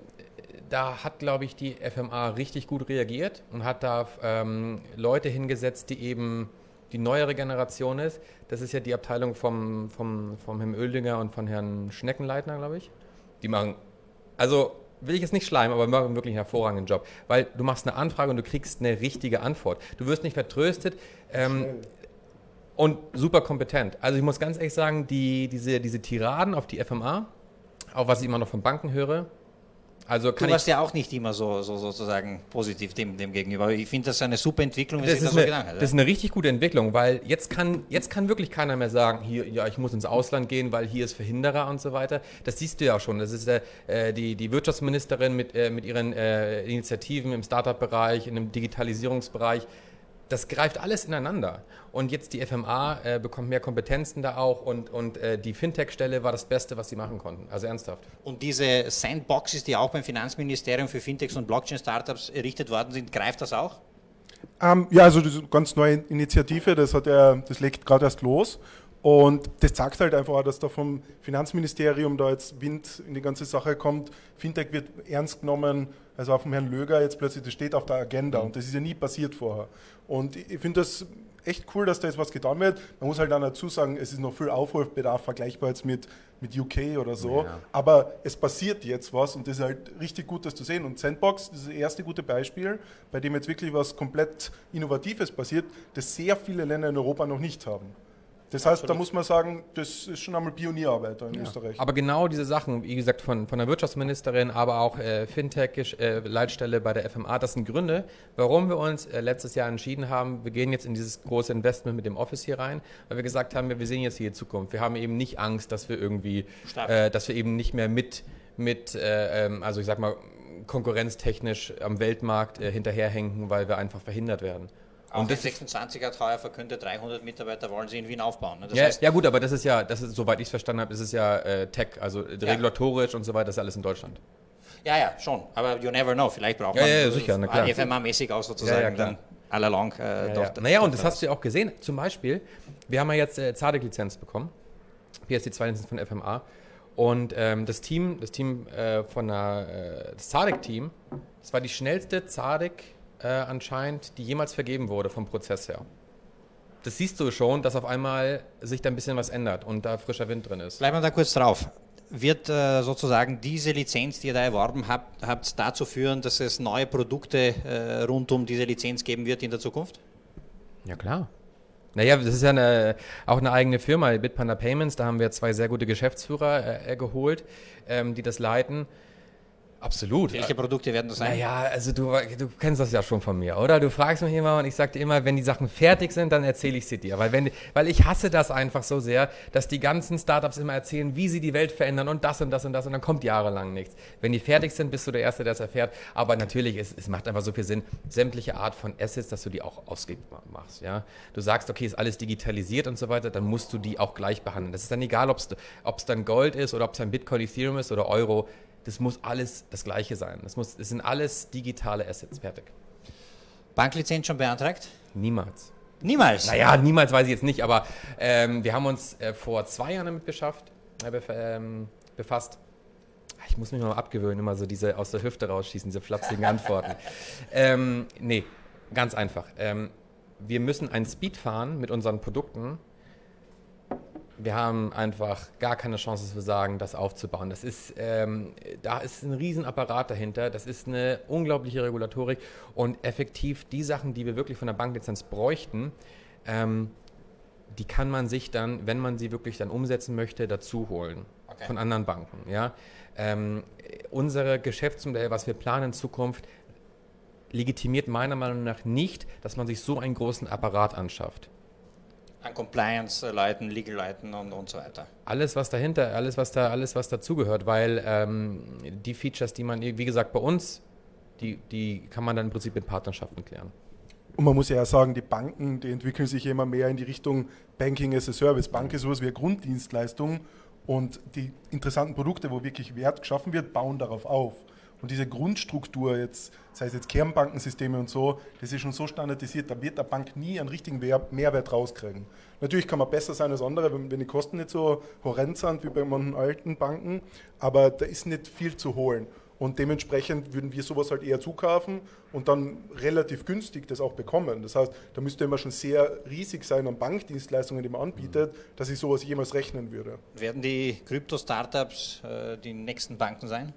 da hat, glaube ich, die F M A richtig gut reagiert und hat da ähm, Leute hingesetzt, die eben die neuere Generation ist. Das ist ja die Abteilung vom, vom, vom Herrn Oeldinger und von Herrn Schneckenleitner, glaube ich. Die machen, also will ich jetzt nicht schleimen, aber machen wirklich einen hervorragenden Job. Weil du machst eine Anfrage und du kriegst eine richtige Antwort. Du wirst nicht vertröstet ähm, und super kompetent. Also ich muss ganz ehrlich sagen, die, diese, diese Tiraden auf die F M A, auch was ich immer noch von Banken höre, also kann
du warst
ich,
ja auch nicht immer so, so sozusagen positiv dem, dem gegenüber. Aber ich finde das eine super Entwicklung, wenn
das,
sich
ist
das so
eine,
gedacht hat.
das ist eine richtig gute Entwicklung, weil jetzt kann, jetzt kann wirklich keiner mehr sagen, hier, ja, ich muss ins Ausland gehen, weil hier ist Verhinderer und so weiter. Das siehst du ja schon. Das ist äh, die, die Wirtschaftsministerin mit, äh, mit ihren äh, Initiativen im Startup-Bereich, in dem Digitalisierungsbereich. Das greift alles ineinander. Und jetzt die F M A äh, bekommt mehr Kompetenzen da auch und, und äh, die Fintech-Stelle war das Beste, was sie machen konnten. Also ernsthaft.
Und diese Sandboxes, die auch beim Finanzministerium für Fintechs und Blockchain-Startups errichtet worden sind, greift das auch?
Ähm, ja, also das ist eine ganz neue Initiative, das, hat er, das legt gerade erst los. Und das zeigt halt einfach auch, dass da vom Finanzministerium da jetzt Wind in die ganze Sache kommt. Fintech wird ernst genommen, also auch vom Herrn Löger jetzt plötzlich, das steht auf der Agenda und das ist ja nie passiert vorher. Und ich finde das echt cool, dass da jetzt was getan wird. Man muss halt dann dazu sagen, es ist noch viel Aufholbedarf, vergleichbar jetzt mit, mit U K oder so. Ja. Aber es passiert jetzt was und das ist halt richtig gut, das zu sehen. Und Sandbox, das ist das erste gute Beispiel, bei dem jetzt wirklich was komplett Innovatives passiert, das sehr viele Länder in Europa noch nicht haben. Das heißt, Absolut. Da muss man sagen, das ist schon einmal Pionierarbeit in ja. Österreich.
Aber genau diese Sachen, wie gesagt, von, von der Wirtschaftsministerin, aber auch äh, Fintech-Leitstelle äh, bei der F M A, das sind Gründe, warum wir uns äh, letztes Jahr entschieden haben, wir gehen jetzt in dieses große Investment mit dem Office hier rein, weil wir gesagt haben, wir, wir sehen jetzt hier die Zukunft. Wir haben eben nicht Angst, dass wir irgendwie, äh, dass wir eben nicht mehr mit, mit äh, ähm, also ich sag mal, konkurrenztechnisch am Weltmarkt äh, hinterherhängen, weil wir einfach verhindert werden.
Auch und das sechsundzwanzig hat heuer verkündet, dreihundert Mitarbeiter wollen sie in Wien aufbauen. Ne? Das
ja,
heißt,
ja gut, aber das ist ja, das ist, soweit ich es verstanden habe, ist es ja äh, Tech, also ja. regulatorisch und so weiter, das ist alles in Deutschland.
Ja, ja, schon. Aber you never know. Vielleicht braucht man
ja, ja, sicher, na klar.
F M A-mäßig auch sozusagen
ja, ja,
dann allalong. Äh,
ja,
doch,
ja. Naja, und das hast du ja auch gesehen. Zum Beispiel, wir haben ja jetzt äh, Zadek-Lizenz bekommen. P S C zwei Lizenz von F M A. Und ähm, das Team, das Team äh, von der, äh, das Zadek-Team, das war die schnellste Zadek äh, anscheinend, die jemals vergeben wurde vom Prozess her. Das siehst du schon, dass auf einmal sich da ein bisschen was ändert und da frischer Wind drin ist.
Bleiben wir da kurz drauf. Wird äh, sozusagen diese Lizenz, die ihr da erworben habt, habt dazu führen, dass es neue Produkte äh, rund um diese Lizenz geben wird in der Zukunft?
Ja, klar. Naja, das ist ja eine, auch eine eigene Firma, Bitpanda Payments. Da haben wir zwei sehr gute Geschäftsführer äh, geholt, ähm, die das leiten. Absolut.
Welche Produkte werden das sein?
Naja, also du, du kennst das ja schon von mir, oder? Du fragst mich immer und ich sag dir immer, wenn die Sachen fertig sind, dann erzähle ich sie dir. Weil, wenn, weil ich hasse das einfach so sehr, dass die ganzen Startups immer erzählen, wie sie die Welt verändern und das und das und das und dann kommt jahrelang nichts. Wenn die fertig sind, bist du der Erste, der es erfährt. Aber natürlich, es, es macht einfach so viel Sinn, sämtliche Art von Assets, dass du die auch ausgibbar machst. Ja? Du sagst, okay, ist alles digitalisiert und so weiter, dann musst du die auch gleich behandeln. Das ist dann egal, ob es dann Gold ist oder ob es dann Bitcoin, Ethereum ist oder Euro. Das muss alles das Gleiche sein. Das, muss, das sind alles digitale Assets. Fertig.
Banklizenz schon beantragt?
Niemals.
Niemals?
Naja, niemals weiß ich jetzt nicht, aber ähm, wir haben uns äh, vor zwei Jahren damit beschafft, äh, bef ähm, befasst. Ich muss mich mal abgewöhnen, immer so diese aus der Hüfte rausschießen, diese flapsigen Antworten. ähm, nee, ganz einfach. Ähm, wir müssen einen Speed fahren mit unseren Produkten. Wir haben einfach gar keine Chance zu sagen, das aufzubauen. Das ist, ähm, da ist ein Riesenapparat dahinter, das ist eine unglaubliche Regulatorik und effektiv die Sachen, die wir wirklich von der Banklizenz bräuchten, ähm, die kann man sich dann, wenn man sie wirklich dann umsetzen möchte, dazu holen. Okay. Von anderen Banken. Ja? Ähm, unsere Geschäftsmodell, was wir planen in Zukunft, legitimiert meiner Meinung nach nicht, dass man sich so einen großen Apparat anschafft.
An Compliance-Leuten, Legal-Leuten und, und so weiter.
Alles, was dahinter, alles, was da, alles, was dazugehört, weil ähm, die Features, die man, wie gesagt, bei uns, die, die kann man dann im Prinzip mit Partnerschaften klären.
Und man muss ja auch sagen, die Banken, die entwickeln sich immer mehr in die Richtung Banking as a Service. Bank ist sowas wie eine Grunddienstleistung und die interessanten Produkte, wo wirklich Wert geschaffen wird, bauen darauf auf. Und diese Grundstruktur, jetzt, sei es jetzt Kernbankensysteme und so, das ist schon so standardisiert, da wird der Bank nie einen richtigen Mehrwert rauskriegen. Natürlich kann man besser sein als andere, wenn, wenn die Kosten nicht so horrend sind wie bei manchen alten Banken, aber da ist nicht viel zu holen. Und dementsprechend würden wir sowas halt eher zukaufen und dann relativ günstig das auch bekommen. Das heißt, da müsste immer schon sehr riesig sein an Bankdienstleistungen, die man anbietet, dass ich sowas jemals rechnen würde.
Werden die Krypto-Startups äh, die nächsten Banken sein?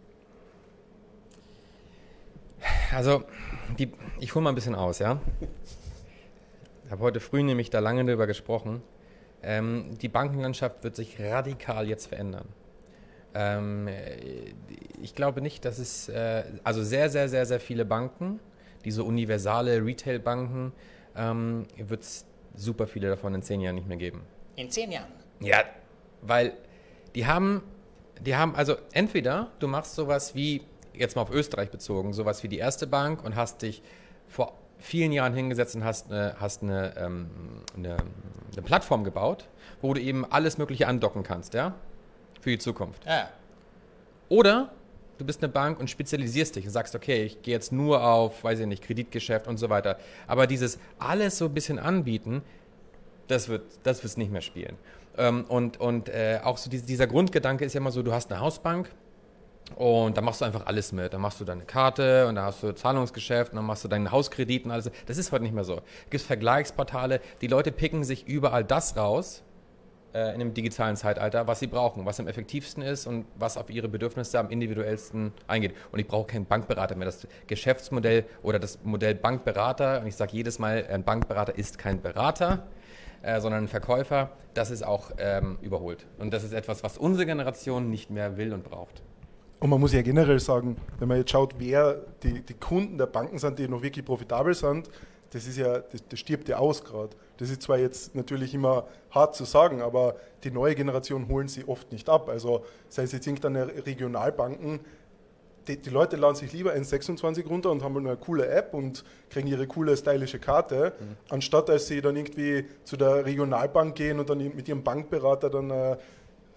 Also, die, ich hole mal ein bisschen aus, ja. Ich habe heute früh nämlich da lange darüber gesprochen. Ähm, die Bankenlandschaft wird sich radikal jetzt verändern. Ähm, ich glaube nicht, dass es, äh, also sehr, sehr, sehr, sehr viele Banken, diese universale Retail-Banken, ähm, wird es super viele davon in zehn Jahren nicht mehr geben.
In zehn Jahren?
Ja, weil die haben, die haben, also entweder du machst sowas wie, jetzt mal auf Österreich bezogen, sowas wie die Erste Bank und hast dich vor vielen Jahren hingesetzt und hast eine, hast eine, ähm, eine, eine Plattform gebaut, wo du eben alles Mögliche andocken kannst, ja, für die Zukunft.
Ja.
Oder du bist eine Bank und spezialisierst dich und sagst, okay, ich gehe jetzt nur auf, weiß ich nicht, Kreditgeschäft und so weiter. Aber dieses alles so ein bisschen anbieten, das wird das wird's nicht mehr spielen. Ähm, und und äh, auch so dieser Grundgedanke ist ja immer so, du hast eine Hausbank, und da machst du einfach alles mit. Dann machst du deine Karte und dann hast du Zahlungsgeschäft und dann machst du deinen Hauskredit und alles. Das ist heute nicht mehr so. Es gibt Vergleichsportale, die Leute picken sich überall das raus äh, in dem digitalen Zeitalter, was sie brauchen, was am effektivsten ist und was auf ihre Bedürfnisse am individuellsten eingeht. Und ich brauche keinen Bankberater mehr. Das Geschäftsmodell oder das Modell Bankberater, und ich sage jedes Mal, ein Bankberater ist kein Berater, äh, sondern ein Verkäufer, das ist auch ähm, überholt. Und das ist etwas, was unsere Generation nicht mehr will und braucht.
Und man muss ja generell sagen, wenn man jetzt schaut, wer die, die Kunden der Banken sind, die noch wirklich profitabel sind, das ist ja, das, das stirbt ja aus gerade. Das ist zwar jetzt natürlich immer hart zu sagen, aber die neue Generation holen sie oft nicht ab. Also sei es jetzt irgendeine Regionalbanken, die, die Leute laden sich lieber N sechsundzwanzig runter und haben eine coole App und kriegen ihre coole, stylische Karte, mhm. anstatt als sie dann irgendwie zu der Regionalbank gehen und dann mit ihrem Bankberater dann äh,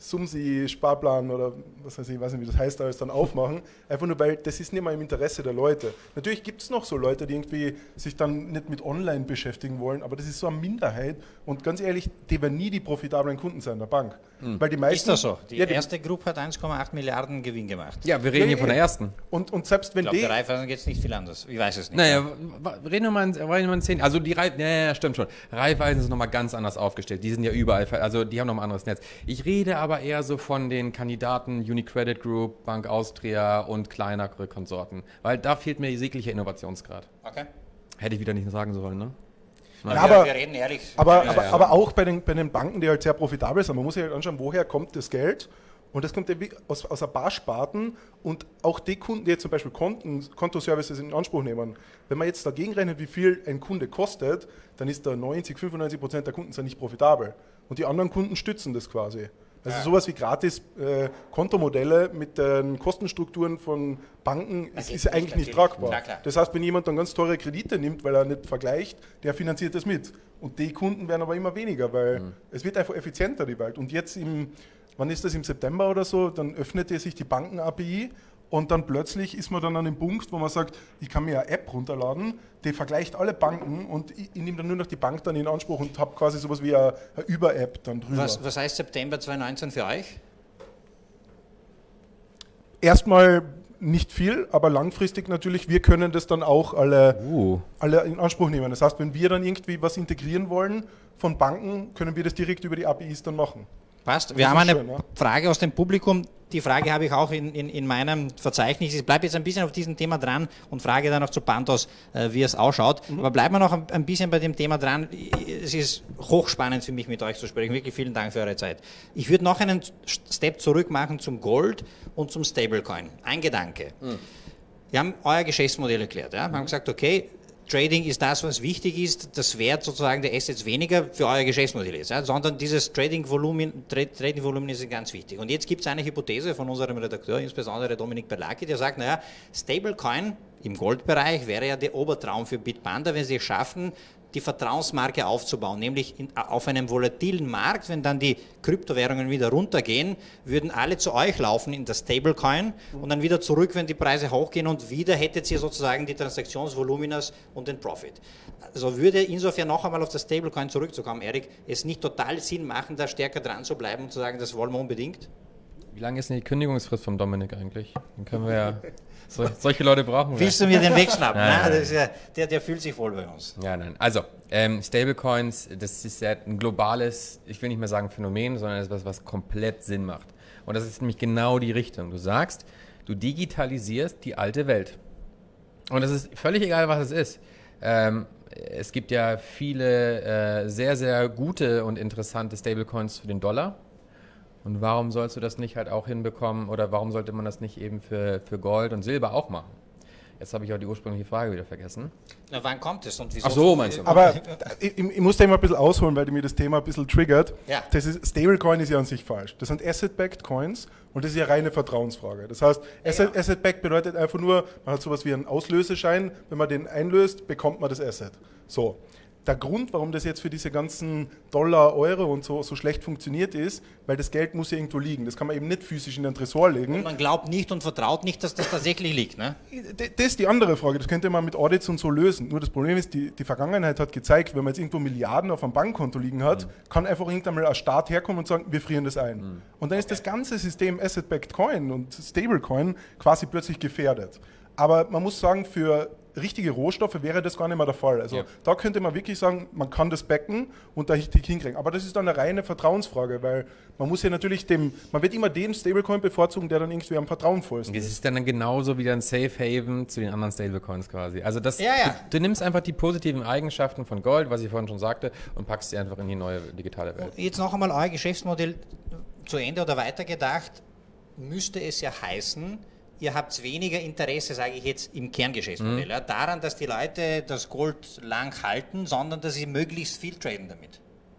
Sumsi-Sparplan oder was weiß ich, weiß nicht, wie das heißt, alles dann aufmachen. Einfach nur, weil das ist nicht mal im Interesse der Leute. Natürlich gibt es noch so Leute, die irgendwie sich dann nicht mit Online beschäftigen wollen, aber das ist so eine Minderheit und ganz ehrlich, die werden nie die profitablen Kunden sein der Bank.
Hm.
Weil die meisten,
ist das so? Die,
ja, die
erste Gruppe hat eins Komma acht Milliarden Gewinn gemacht.
Ja, wir reden
ja,
hier von der ersten.
Und, und selbst wenn
Ich glaube,
die...
der Raiffeisen geht es nicht viel anders. Ich weiß es nicht.
Naja, wa- reden wir mal in, reden wir mal in zehn. Also die Reif, ja, ja, stimmt schon. Raiffeisen ist nochmal ganz anders aufgestellt. Die sind ja überall, ver- also die haben noch ein anderes Netz. Ich rede aber eher so von den Kandidaten Unicredit Group, Bank Austria und kleinere Konsorten. Weil da fehlt mir jeglicher Innovationsgrad.
Okay.
Hätte ich wieder nicht sagen sollen, ne?
Ja,
wir,
aber,
wir reden ehrlich.
aber,
Ja,
aber,
ja.
aber auch bei den, bei den Banken, die halt sehr profitabel sind. Man muss sich halt anschauen, woher kommt das Geld. Und das kommt ja wie aus, aus ein paar Sparten und auch die Kunden, die jetzt zum Beispiel Konten, Kontoservices in Anspruch nehmen. Wenn man jetzt dagegen rechnet, wie viel ein Kunde kostet, dann ist da neunzig, fünfundneunzig Prozent der Kunden sind nicht profitabel. Und die anderen Kunden stützen das quasi. Also
Ja.
sowas wie gratis äh, Kontomodelle mit den Kostenstrukturen von Banken
Das
ist,
geht
ist
nicht,
eigentlich nicht
natürlich.
tragbar.
Klar, klar.
Das heißt, wenn jemand dann ganz teure Kredite nimmt, weil er nicht vergleicht, der finanziert das mit. Und die Kunden werden aber immer weniger, weil
Mhm.
es wird einfach effizienter, die Welt. Und jetzt im, wann ist das, im September oder so, dann öffnete sich die Banken-A P I und dann plötzlich ist man dann an dem Punkt, wo man sagt, ich kann mir eine App runterladen, die vergleicht alle Banken und ich, ich nehme dann nur noch die Bank dann in Anspruch und habe quasi sowas wie eine, eine Über-App dann drüber.
Was, was heißt September zweitausendneunzehn für euch?
Erstmal nicht viel, aber langfristig natürlich, wir können das dann auch alle,
Uh.
alle in Anspruch nehmen. Das heißt, wenn wir dann irgendwie was integrieren wollen von Banken, können wir das direkt über die A P Is dann machen.
Passt. Wir
Das
haben
ist
eine
schön, ja.
Frage aus dem Publikum. Die Frage habe ich auch in, in, in meinem Verzeichnis. Ich bleibe jetzt ein bisschen auf diesem Thema dran und frage dann auch zu Pantos, äh, wie es ausschaut.
Mhm.
Aber bleiben wir noch ein, ein bisschen bei dem Thema dran. Es ist hochspannend für mich, mit euch zu sprechen. Wirklich vielen Dank für eure Zeit. Ich würde noch einen Step zurück machen zum Gold und zum Stablecoin. Ein Gedanke.
Mhm.
Wir haben euer Geschäftsmodell erklärt. Ja? Wir haben gesagt, okay, Trading ist das, was wichtig ist, das Wert sozusagen der Assets weniger für euer Geschäftsmodell ist, ja, sondern dieses Trading-Volumen Tra Trading ist ganz wichtig. Und jetzt gibt es eine Hypothese von unserem Redakteur, insbesondere Dominik Berlacki, der sagt, naja, Stablecoin im Goldbereich wäre ja der Obertraum für Bitpanda, wenn sie es schaffen, die Vertrauensmarke aufzubauen, nämlich in, auf einem volatilen Markt, wenn dann die Kryptowährungen wieder runtergehen, würden alle zu euch laufen in das Stablecoin und dann wieder zurück, wenn die Preise hochgehen und wieder hättet ihr sozusagen die Transaktionsvoluminas und den Profit. Also würde insofern noch einmal auf das Stablecoin zurückzukommen, Erik, es nicht total Sinn machen, da stärker dran zu bleiben und zu sagen, das wollen wir unbedingt?
Wie lange ist denn die Kündigungsfrist vom Dominik eigentlich? Dann können wir ja. So, solche Leute brauchen wir.
Willst du mir den wegschnappen?
Nein,
Nein,
nein.
das ist ja, der, der fühlt sich wohl bei uns.
Ja, nein. Also, ähm, Stablecoins, das ist ja ein globales, ich will nicht mehr sagen Phänomen, sondern das ist was, was komplett Sinn macht. Und das ist nämlich genau die Richtung. Du sagst, du digitalisierst die alte Welt. Und es ist völlig egal, was es ist. Ähm, es gibt ja viele äh, sehr, sehr gute und interessante Stablecoins für den Dollar. Und warum sollst du das nicht halt auch hinbekommen oder warum sollte man das nicht eben für, für Gold und Silber auch machen? Jetzt habe ich auch die ursprüngliche Frage wieder vergessen.
Na, wann kommt es und wieso?
Ach so, meinst du?
Aber ich, ich muss da immer ein bisschen ausholen, weil mir das Thema ein bisschen triggert.
Ja.
Das ist, Stablecoin ist ja an sich falsch. Das sind Asset-Backed Coins und das ist ja reine Vertrauensfrage. Das heißt, Asset, Asset-Backed bedeutet einfach nur, man hat sowas wie einen Auslöseschein. Wenn man den einlöst, bekommt man das Asset. So. Der Grund, warum das jetzt für diese ganzen Dollar, Euro und so, so schlecht funktioniert ist, weil das Geld muss ja irgendwo liegen. Das kann man eben nicht physisch in den Tresor legen.
Und man glaubt nicht und vertraut nicht, dass das tatsächlich liegt, ne?
Das ist die andere Frage, das könnte man mit Audits und so lösen. Nur das Problem ist, die, die Vergangenheit hat gezeigt, wenn man jetzt irgendwo Milliarden auf einem Bankkonto liegen hat, mhm. kann einfach irgendwann mal ein Staat herkommen und sagen, wir frieren das ein. Mhm. Und dann ist das ganze System Asset-Backed Coin und Stablecoin quasi plötzlich gefährdet. Aber man muss sagen, für richtige Rohstoffe wäre das gar nicht mehr der Fall. Also ja. Da könnte man wirklich sagen, man kann das backen und da richtig hinkriegen. Aber das ist dann eine reine Vertrauensfrage, weil man muss ja natürlich dem, man wird immer den Stablecoin bevorzugen, der dann irgendwie am vertrauensvollsten ist.
Das ist dann genauso wie ein Safe Haven zu den anderen Stablecoins quasi. Also das,
ja, ja.
Du, du nimmst einfach die positiven Eigenschaften von Gold, was ich vorhin schon sagte, und packst sie einfach in die neue digitale Welt.
Jetzt noch einmal euer Geschäftsmodell zu Ende oder weitergedacht, müsste es ja heißen, ihr habt weniger Interesse, sage ich jetzt, im Kerngeschäftsmodell, mhm. ja, daran, dass die Leute das Gold lang halten, sondern dass sie möglichst viel traden damit.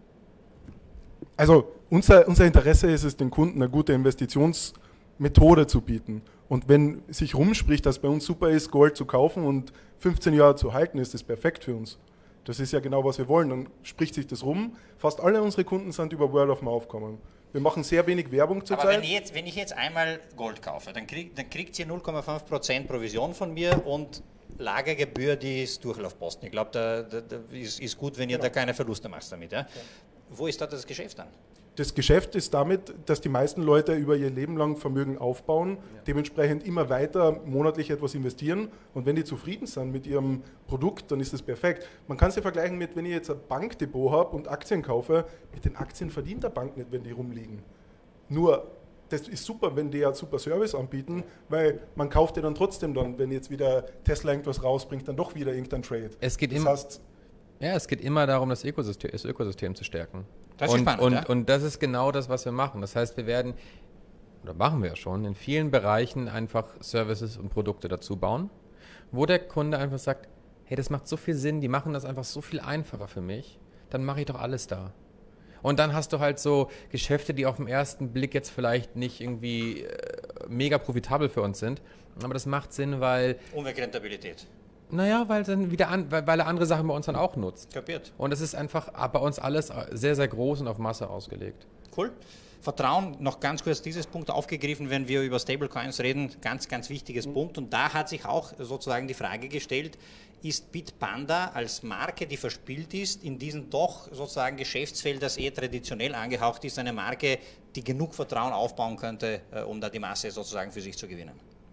Also unser, unser Interesse ist es, den Kunden eine gute Investitionsmethode zu bieten. Und wenn sich rumspricht, dass bei uns super ist, Gold zu kaufen und fünfzehn Jahre zu halten, ist das perfekt für uns. Das ist ja genau, was wir wollen. Dann spricht sich das rum. Fast alle unsere Kunden sind über Word of Mouth gekommen. Wir machen sehr wenig Werbung zurzeit.
Aber wenn ich, jetzt, wenn ich jetzt einmal Gold kaufe, dann, krieg, dann kriegt ihr null Komma fünf Prozent Provision von mir und Lagergebühr, die ist Durchlaufposten. Ich glaube, da, da, da ist, ist gut, wenn ihr genau. da keine Verluste macht damit. Ja? Ja. Wo ist da das Geschäft dann?
Das Geschäft ist damit, dass die meisten Leute über ihr Leben lang Vermögen aufbauen, ja. dementsprechend immer weiter monatlich etwas investieren und wenn die zufrieden sind mit ihrem Produkt, dann ist das perfekt. Man kann es ja vergleichen mit, wenn ich jetzt ein Bankdepot habe und Aktien kaufe, mit den Aktien verdient der Bank nicht, wenn die rumliegen. Nur, das ist super, wenn die ja super Service anbieten, weil man kauft ja dann trotzdem dann, wenn jetzt wieder Tesla irgendwas rausbringt, dann doch wieder irgendein Trade.
Es geht
das
immer,
heißt,
ja, es geht immer darum, das Ökosystem, das Ökosystem zu stärken.
Das ist
und,
spannend,
und,
ja?
und das ist genau das, was wir machen. Das heißt, wir werden, oder machen wir ja schon, in vielen Bereichen einfach Services und Produkte dazu bauen, wo der Kunde einfach sagt, hey, das macht so viel Sinn, die machen das einfach so viel einfacher für mich, dann mache ich doch alles da. Und dann hast du halt so Geschäfte, die auf den ersten Blick jetzt vielleicht nicht irgendwie äh, mega profitabel für uns sind, aber das macht Sinn, weil...
Umwegrentabilität.
Naja, weil dann wieder an, weil, weil er andere Sachen bei uns dann auch nutzt.
Kapiert.
Und es ist einfach bei uns alles sehr, sehr groß und auf Masse ausgelegt.
Cool. Vertrauen, noch ganz kurz dieses Punkt aufgegriffen, wenn wir über Stablecoins reden, ganz, ganz wichtiges mhm. Punkt. Und da hat sich auch sozusagen die Frage gestellt, ist Bitpanda als Marke, die verspielt ist, in diesem doch sozusagen Geschäftsfeld, das eher traditionell angehaucht ist, eine Marke, die genug Vertrauen aufbauen könnte, um da die Masse sozusagen für sich zu gewinnen?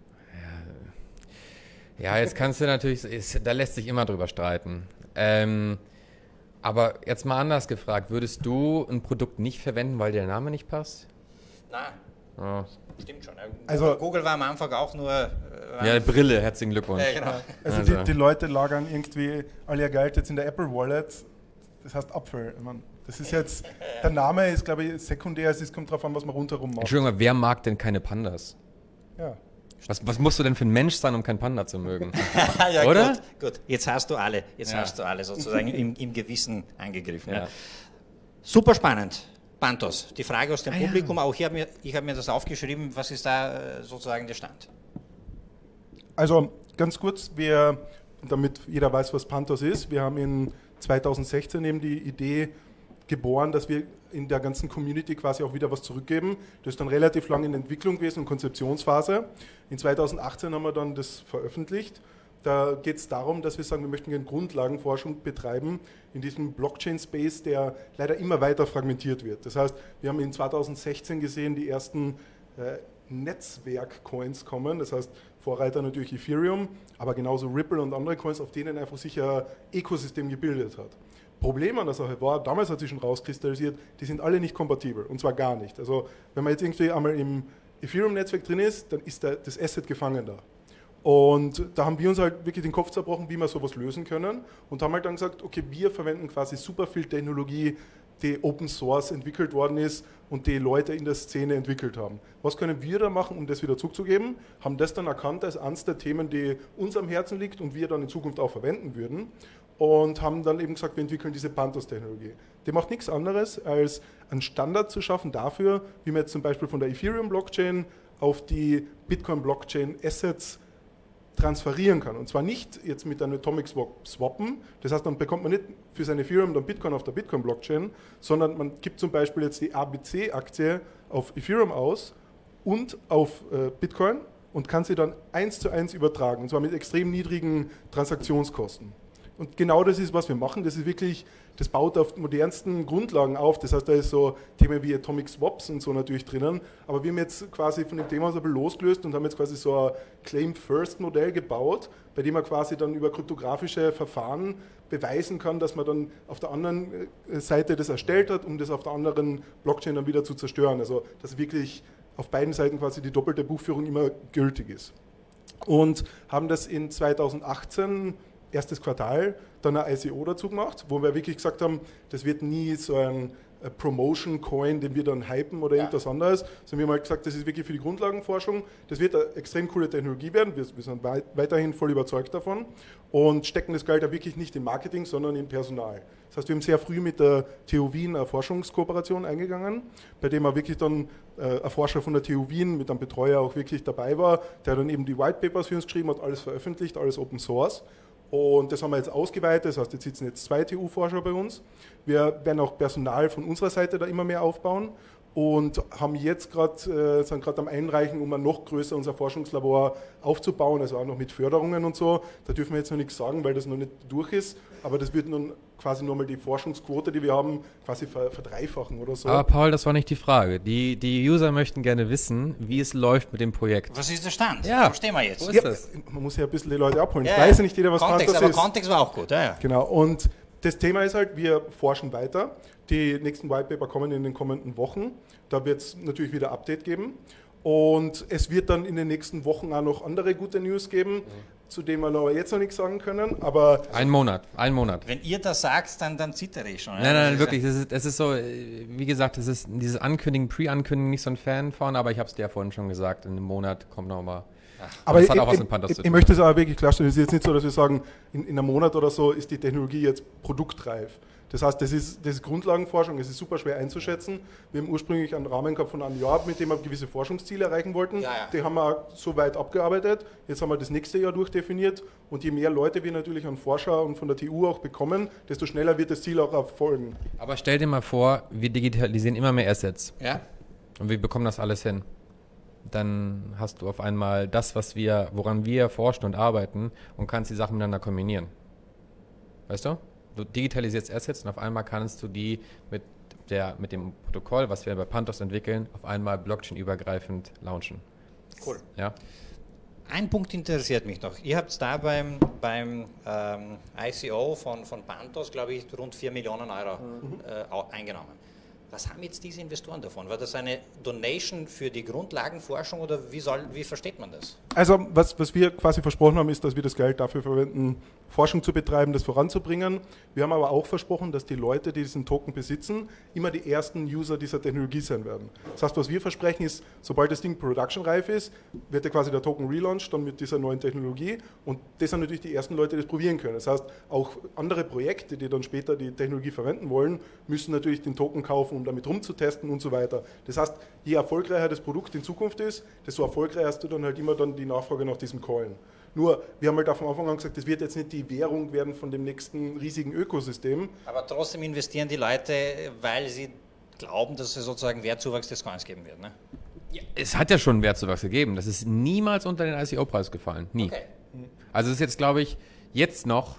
Ja, jetzt kannst du natürlich, ist, da lässt sich immer drüber streiten. Ähm, aber jetzt mal anders gefragt, würdest du ein Produkt nicht verwenden, weil der Name nicht passt?
Nein,
oh.
Stimmt schon. Also, Google war am Anfang auch nur... Äh,
ja, Brille, herzlichen Glückwunsch.
Äh, genau.
Also, also. Die, die Leute lagern irgendwie all ihr Geld jetzt in der Apple Wallet, das heißt Apfel. Ich meine, das ist jetzt, der Name ist, glaube ich, sekundär, es kommt darauf an, was man rundherum macht.
Entschuldigung, wer mag denn keine Pandas?
Ja.
Was, was musst du denn für ein Mensch sein, um keinen Panda zu mögen?
ja,
oder?
Gut, gut, jetzt hast du alle, jetzt ja. hast du alle sozusagen im, im Gewissen angegriffen. Ja. Ja. Super spannend. Bantos, die Frage aus dem ah, Publikum, ja. auch ich habe mir, ich hab mir das aufgeschrieben, was ist da sozusagen der Stand?
Also ganz kurz, wir, damit jeder weiß, was Bantos ist, wir haben in zweitausendsechzehn eben die Idee geboren, dass wir in der ganzen Community quasi auch wieder was zurückgeben. Das ist dann relativ lange in Entwicklung gewesen und Konzeptionsphase. In zweitausendachtzehn haben wir dann das veröffentlicht. Da geht es darum, dass wir sagen, wir möchten gerne Grundlagenforschung betreiben in diesem Blockchain-Space, der leider immer weiter fragmentiert wird. Das heißt, wir haben in zweitausendsechzehn gesehen, die ersten äh, Netzwerk-Coins kommen. Das heißt, Vorreiter natürlich Ethereum, aber genauso Ripple und andere Coins, auf denen einfach sich ein Ökosystem gebildet hat. Problem an der Sache war, damals hat sich schon rauskristallisiert, die sind alle nicht kompatibel, und zwar gar nicht. Also wenn man jetzt irgendwie einmal im Ethereum-Netzwerk drin ist, dann ist der, das Asset gefangen da. Und da haben wir uns halt wirklich den Kopf zerbrochen, wie wir sowas lösen können, und haben halt dann gesagt, okay, wir verwenden quasi super viel Technologie, die Open Source entwickelt worden ist und die Leute in der Szene entwickelt haben. Was können wir da machen, um das wieder zurückzugeben? Haben das dann erkannt als eines der Themen, die uns am Herzen liegt und wir dann in Zukunft auch verwenden würden. Und haben dann eben gesagt, wir entwickeln diese Bantos-Technologie. Die macht nichts anderes, als einen Standard zu schaffen dafür, wie man jetzt zum Beispiel von der Ethereum-Blockchain auf die Bitcoin-Blockchain-Assets transferieren kann. Und zwar nicht jetzt mit einem Atomic Swap swappen, das heißt, dann bekommt man nicht für sein Ethereum dann Bitcoin auf der Bitcoin-Blockchain, sondern man gibt zum Beispiel jetzt die A B C-Aktie auf Ethereum aus und auf äh, Bitcoin und kann sie dann eins zu eins übertragen, und zwar mit extrem niedrigen Transaktionskosten. Und genau das ist, was wir machen. Das ist wirklich, das baut auf modernsten Grundlagen auf. Das heißt, da ist so Themen wie Atomic Swaps und so natürlich drinnen. Aber wir haben jetzt quasi von dem Thema so ein bisschen losgelöst und haben jetzt quasi so ein Claim-First-Modell gebaut, bei dem man quasi dann über kryptografische Verfahren beweisen kann, dass man dann auf der anderen Seite das erstellt hat, um das auf der anderen Blockchain dann wieder zu zerstören. Also, dass wirklich auf beiden Seiten quasi die doppelte Buchführung immer gültig ist. Und haben das in zweitausendachtzehn erstes Quartal, dann ein I C O dazu gemacht, wo wir wirklich gesagt haben, das wird nie so ein Promotion-Coin, den wir dann hypen oder ja. irgendwas anderes, sondern wir haben halt gesagt, das ist wirklich für die Grundlagenforschung, das wird eine extrem coole Technologie werden, wir, wir sind weit, weiterhin voll überzeugt davon und stecken das Geld da wirklich nicht in Marketing, sondern in Personal. Das heißt, wir haben sehr früh mit der T U Wien eine Forschungskooperation eingegangen, bei dem auch wirklich dann äh, ein Forscher von der T U Wien mit einem Betreuer auch wirklich dabei war, der dann eben die White Papers für uns geschrieben hat, alles veröffentlicht, alles Open Source. Und das haben wir jetzt ausgeweitet, das heißt, jetzt sitzen jetzt zwei T U-Forscher bei uns. Wir werden auch Personal von unserer Seite da immer mehr aufbauen und haben jetzt gerade, äh, sind gerade am Einreichen, um ein noch größer unser Forschungslabor aufzubauen, also auch noch mit Förderungen und so. Da dürfen wir jetzt noch nichts sagen, weil das noch nicht durch ist, aber das wird nun quasi nochmal die Forschungsquote, die wir haben, quasi verdreifachen oder so.
Aber Paul, das war nicht die Frage. Die, die User möchten gerne wissen, wie es läuft mit dem Projekt.
Was ist der Stand?
Ja.
Wo stehen wir jetzt?
Wo ist
Ja,
das?
man muss ja ein bisschen die Leute abholen.
Ja,
Ich weiß ja nicht jeder, was
Kontext,
Pandas
aber
ist.
Kontext war auch gut. Ja, ja.
Genau, und das Thema ist halt, wir forschen weiter. Die nächsten Whitepaper kommen in den kommenden Wochen. Da wird es natürlich wieder Update geben. Und es wird dann in den nächsten Wochen auch noch andere gute News geben, mhm. zu denen wir aber jetzt noch nichts sagen können. Aber
ein Monat, ein Monat.
Wenn ihr das sagt, dann, dann zittere ich schon.
Nein, nein, nein, wirklich. Es ist, es ist so, wie gesagt, es ist dieses Ankündigen, Pre-Ankündigen nicht so ein Fan von, aber ich habe es dir ja vorhin schon gesagt, in einem Monat kommt nochmal.
Aber
das hat
ich,
auch was
ich,
mit Pandas
ich,
zu
ich
tun.
möchte es aber wirklich klarstellen, es ist jetzt nicht so, dass wir sagen, in, in einem Monat oder so ist die Technologie jetzt produktreif. Das heißt, das ist, das ist Grundlagenforschung, es ist super schwer einzuschätzen. Wir haben ursprünglich einen Rahmen gehabt von einem Jahr, mit dem wir gewisse Forschungsziele erreichen wollten.
Ja, ja.
Die haben wir so weit abgearbeitet. Jetzt haben wir das nächste Jahr durchdefiniert. Und je mehr Leute wir natürlich an Forscher und von der T U auch bekommen, desto schneller wird das Ziel auch erfolgen.
Aber stell dir mal vor, wir digitalisieren immer mehr Assets.
Ja.
Und wir bekommen das alles hin. Dann hast du auf einmal das, was wir, woran wir forschen und arbeiten und kannst die Sachen miteinander kombinieren. Weißt du? Du digitalisierst Assets und auf einmal kannst du die mit, der, mit dem Protokoll, was wir bei Pandas entwickeln, auf einmal blockchain-übergreifend launchen.
Cool.
Ja?
Ein Punkt interessiert mich noch. Ihr habt da beim, beim ähm, I C O von, von Pantos, glaube ich, rund vier Millionen Euro mhm. äh, eingenommen. Was haben jetzt diese Investoren davon? War das eine Donation für die Grundlagenforschung oder wie, soll, wie versteht man das?
Also was, was wir quasi versprochen haben, ist, dass wir das Geld dafür verwenden, Forschung zu betreiben, das voranzubringen. Wir haben aber auch versprochen, dass die Leute, die diesen Token besitzen, immer die ersten User dieser Technologie sein werden. Das heißt, was wir versprechen ist, sobald das Ding production-reif ist, wird ja quasi der Token relaunched dann mit dieser neuen Technologie und das sind natürlich die ersten Leute, die das probieren können. Das heißt, auch andere Projekte, die dann später die Technologie verwenden wollen, müssen natürlich den Token kaufen, um damit rumzutesten und so weiter. Das heißt, je erfolgreicher das Produkt in Zukunft ist, desto erfolgreicher hast du dann halt immer dann die Nachfrage nach diesem Coin. Nur, wir haben halt auch von Anfang an gesagt, das wird jetzt nicht die Währung werden von dem nächsten riesigen Ökosystem.
Aber trotzdem investieren die Leute, weil sie glauben, dass es sozusagen Wertzuwachs des Coins geben wird, ne?
Ja, es hat ja schon einen Wertzuwachs gegeben. Das ist niemals unter den I C O-Preis gefallen. Nie.
Okay.
Also es ist jetzt, glaube ich, jetzt noch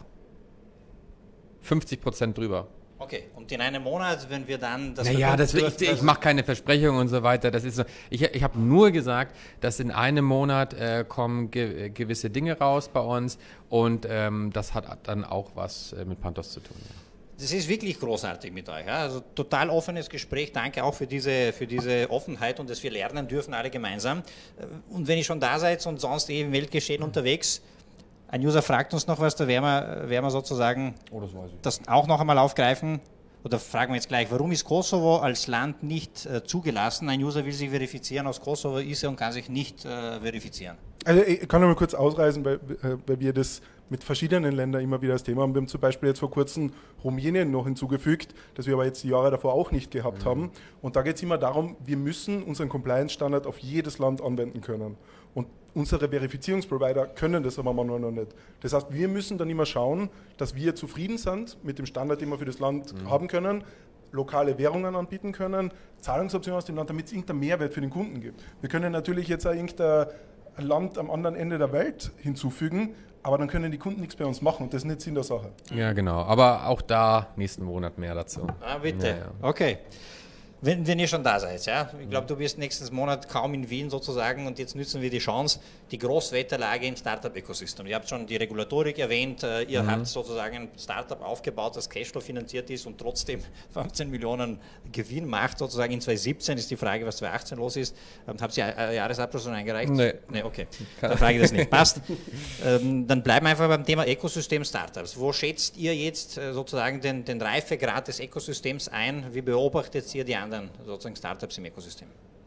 fünfzig Prozent drüber.
Okay, und in einem Monat, wenn wir dann das...
Naja, das will, ich, ich mache keine Versprechungen und so weiter. Das ist so, ich ich habe nur gesagt, dass in einem Monat äh, kommen ge gewisse Dinge raus bei uns und ähm, das hat dann auch was äh, mit Pantos zu tun. Ja.
Das ist wirklich großartig mit euch. Ja? Also total offenes Gespräch. Danke auch für diese, für diese Offenheit und dass wir lernen dürfen, alle gemeinsam. Und wenn ihr schon da seid und sonst eh im Weltgeschehen unterwegs, ein User fragt uns noch was, da werden wir, werden wir sozusagen
Oh, das weiß ich.
das auch noch einmal aufgreifen. Oder fragen wir jetzt gleich, warum ist Kosovo als Land nicht äh, zugelassen? Ein User will sich verifizieren, aus Kosovo ist er und kann sich nicht äh, verifizieren.
Also ich kann noch mal kurz ausreißen, weil, weil wir das mit verschiedenen Ländern immer wieder das Thema haben. Wir haben zum Beispiel jetzt vor kurzem Rumänien noch hinzugefügt, das wir aber jetzt die Jahre davor auch nicht gehabt mhm. haben. Und da geht es immer darum, wir müssen unseren Compliance-Standard auf jedes Land anwenden können. Und unsere Verifizierungsprovider können das aber manchmal noch nicht. Das heißt, wir müssen dann immer schauen, dass wir zufrieden sind mit dem Standard, den wir für das Land mhm. haben können, lokale Währungen anbieten können, Zahlungsoptionen aus dem Land, damit es irgendeinen Mehrwert für den Kunden gibt. Wir können natürlich jetzt auch irgendein Land am anderen Ende der Welt hinzufügen, aber dann können die Kunden nichts bei uns machen und das ist nicht Sinn der Sache.
Ja, genau. Aber auch da nächsten Monat mehr dazu.
Ah, bitte.
Ja, ja.
Okay. Wenn, wenn ihr schon da seid, ja. Ich glaube, du bist nächsten Monat kaum in Wien sozusagen und jetzt nützen wir die Chance, die Großwetterlage im Startup-Ökosystem. Ihr habt schon die Regulatorik erwähnt, ihr mhm. habt sozusagen ein Startup aufgebaut, das Cashflow finanziert ist und trotzdem fünfzehn Millionen Gewinn macht, sozusagen in zwanzig siebzehn ist die Frage, was zwanzig achtzehn los ist. Habt ihr einen Jahresabschluss schon eingereicht?
Nee.
Nee, okay. Dann frage ich das nicht. Passt. ähm, dann bleiben wir einfach beim Thema Ökosystem Startups. Wo schätzt ihr jetzt äh, sozusagen den, den Reifegrad des Ökosystems ein? Wie beobachtet ihr die anderen sozusagen Startups im Ökosystem?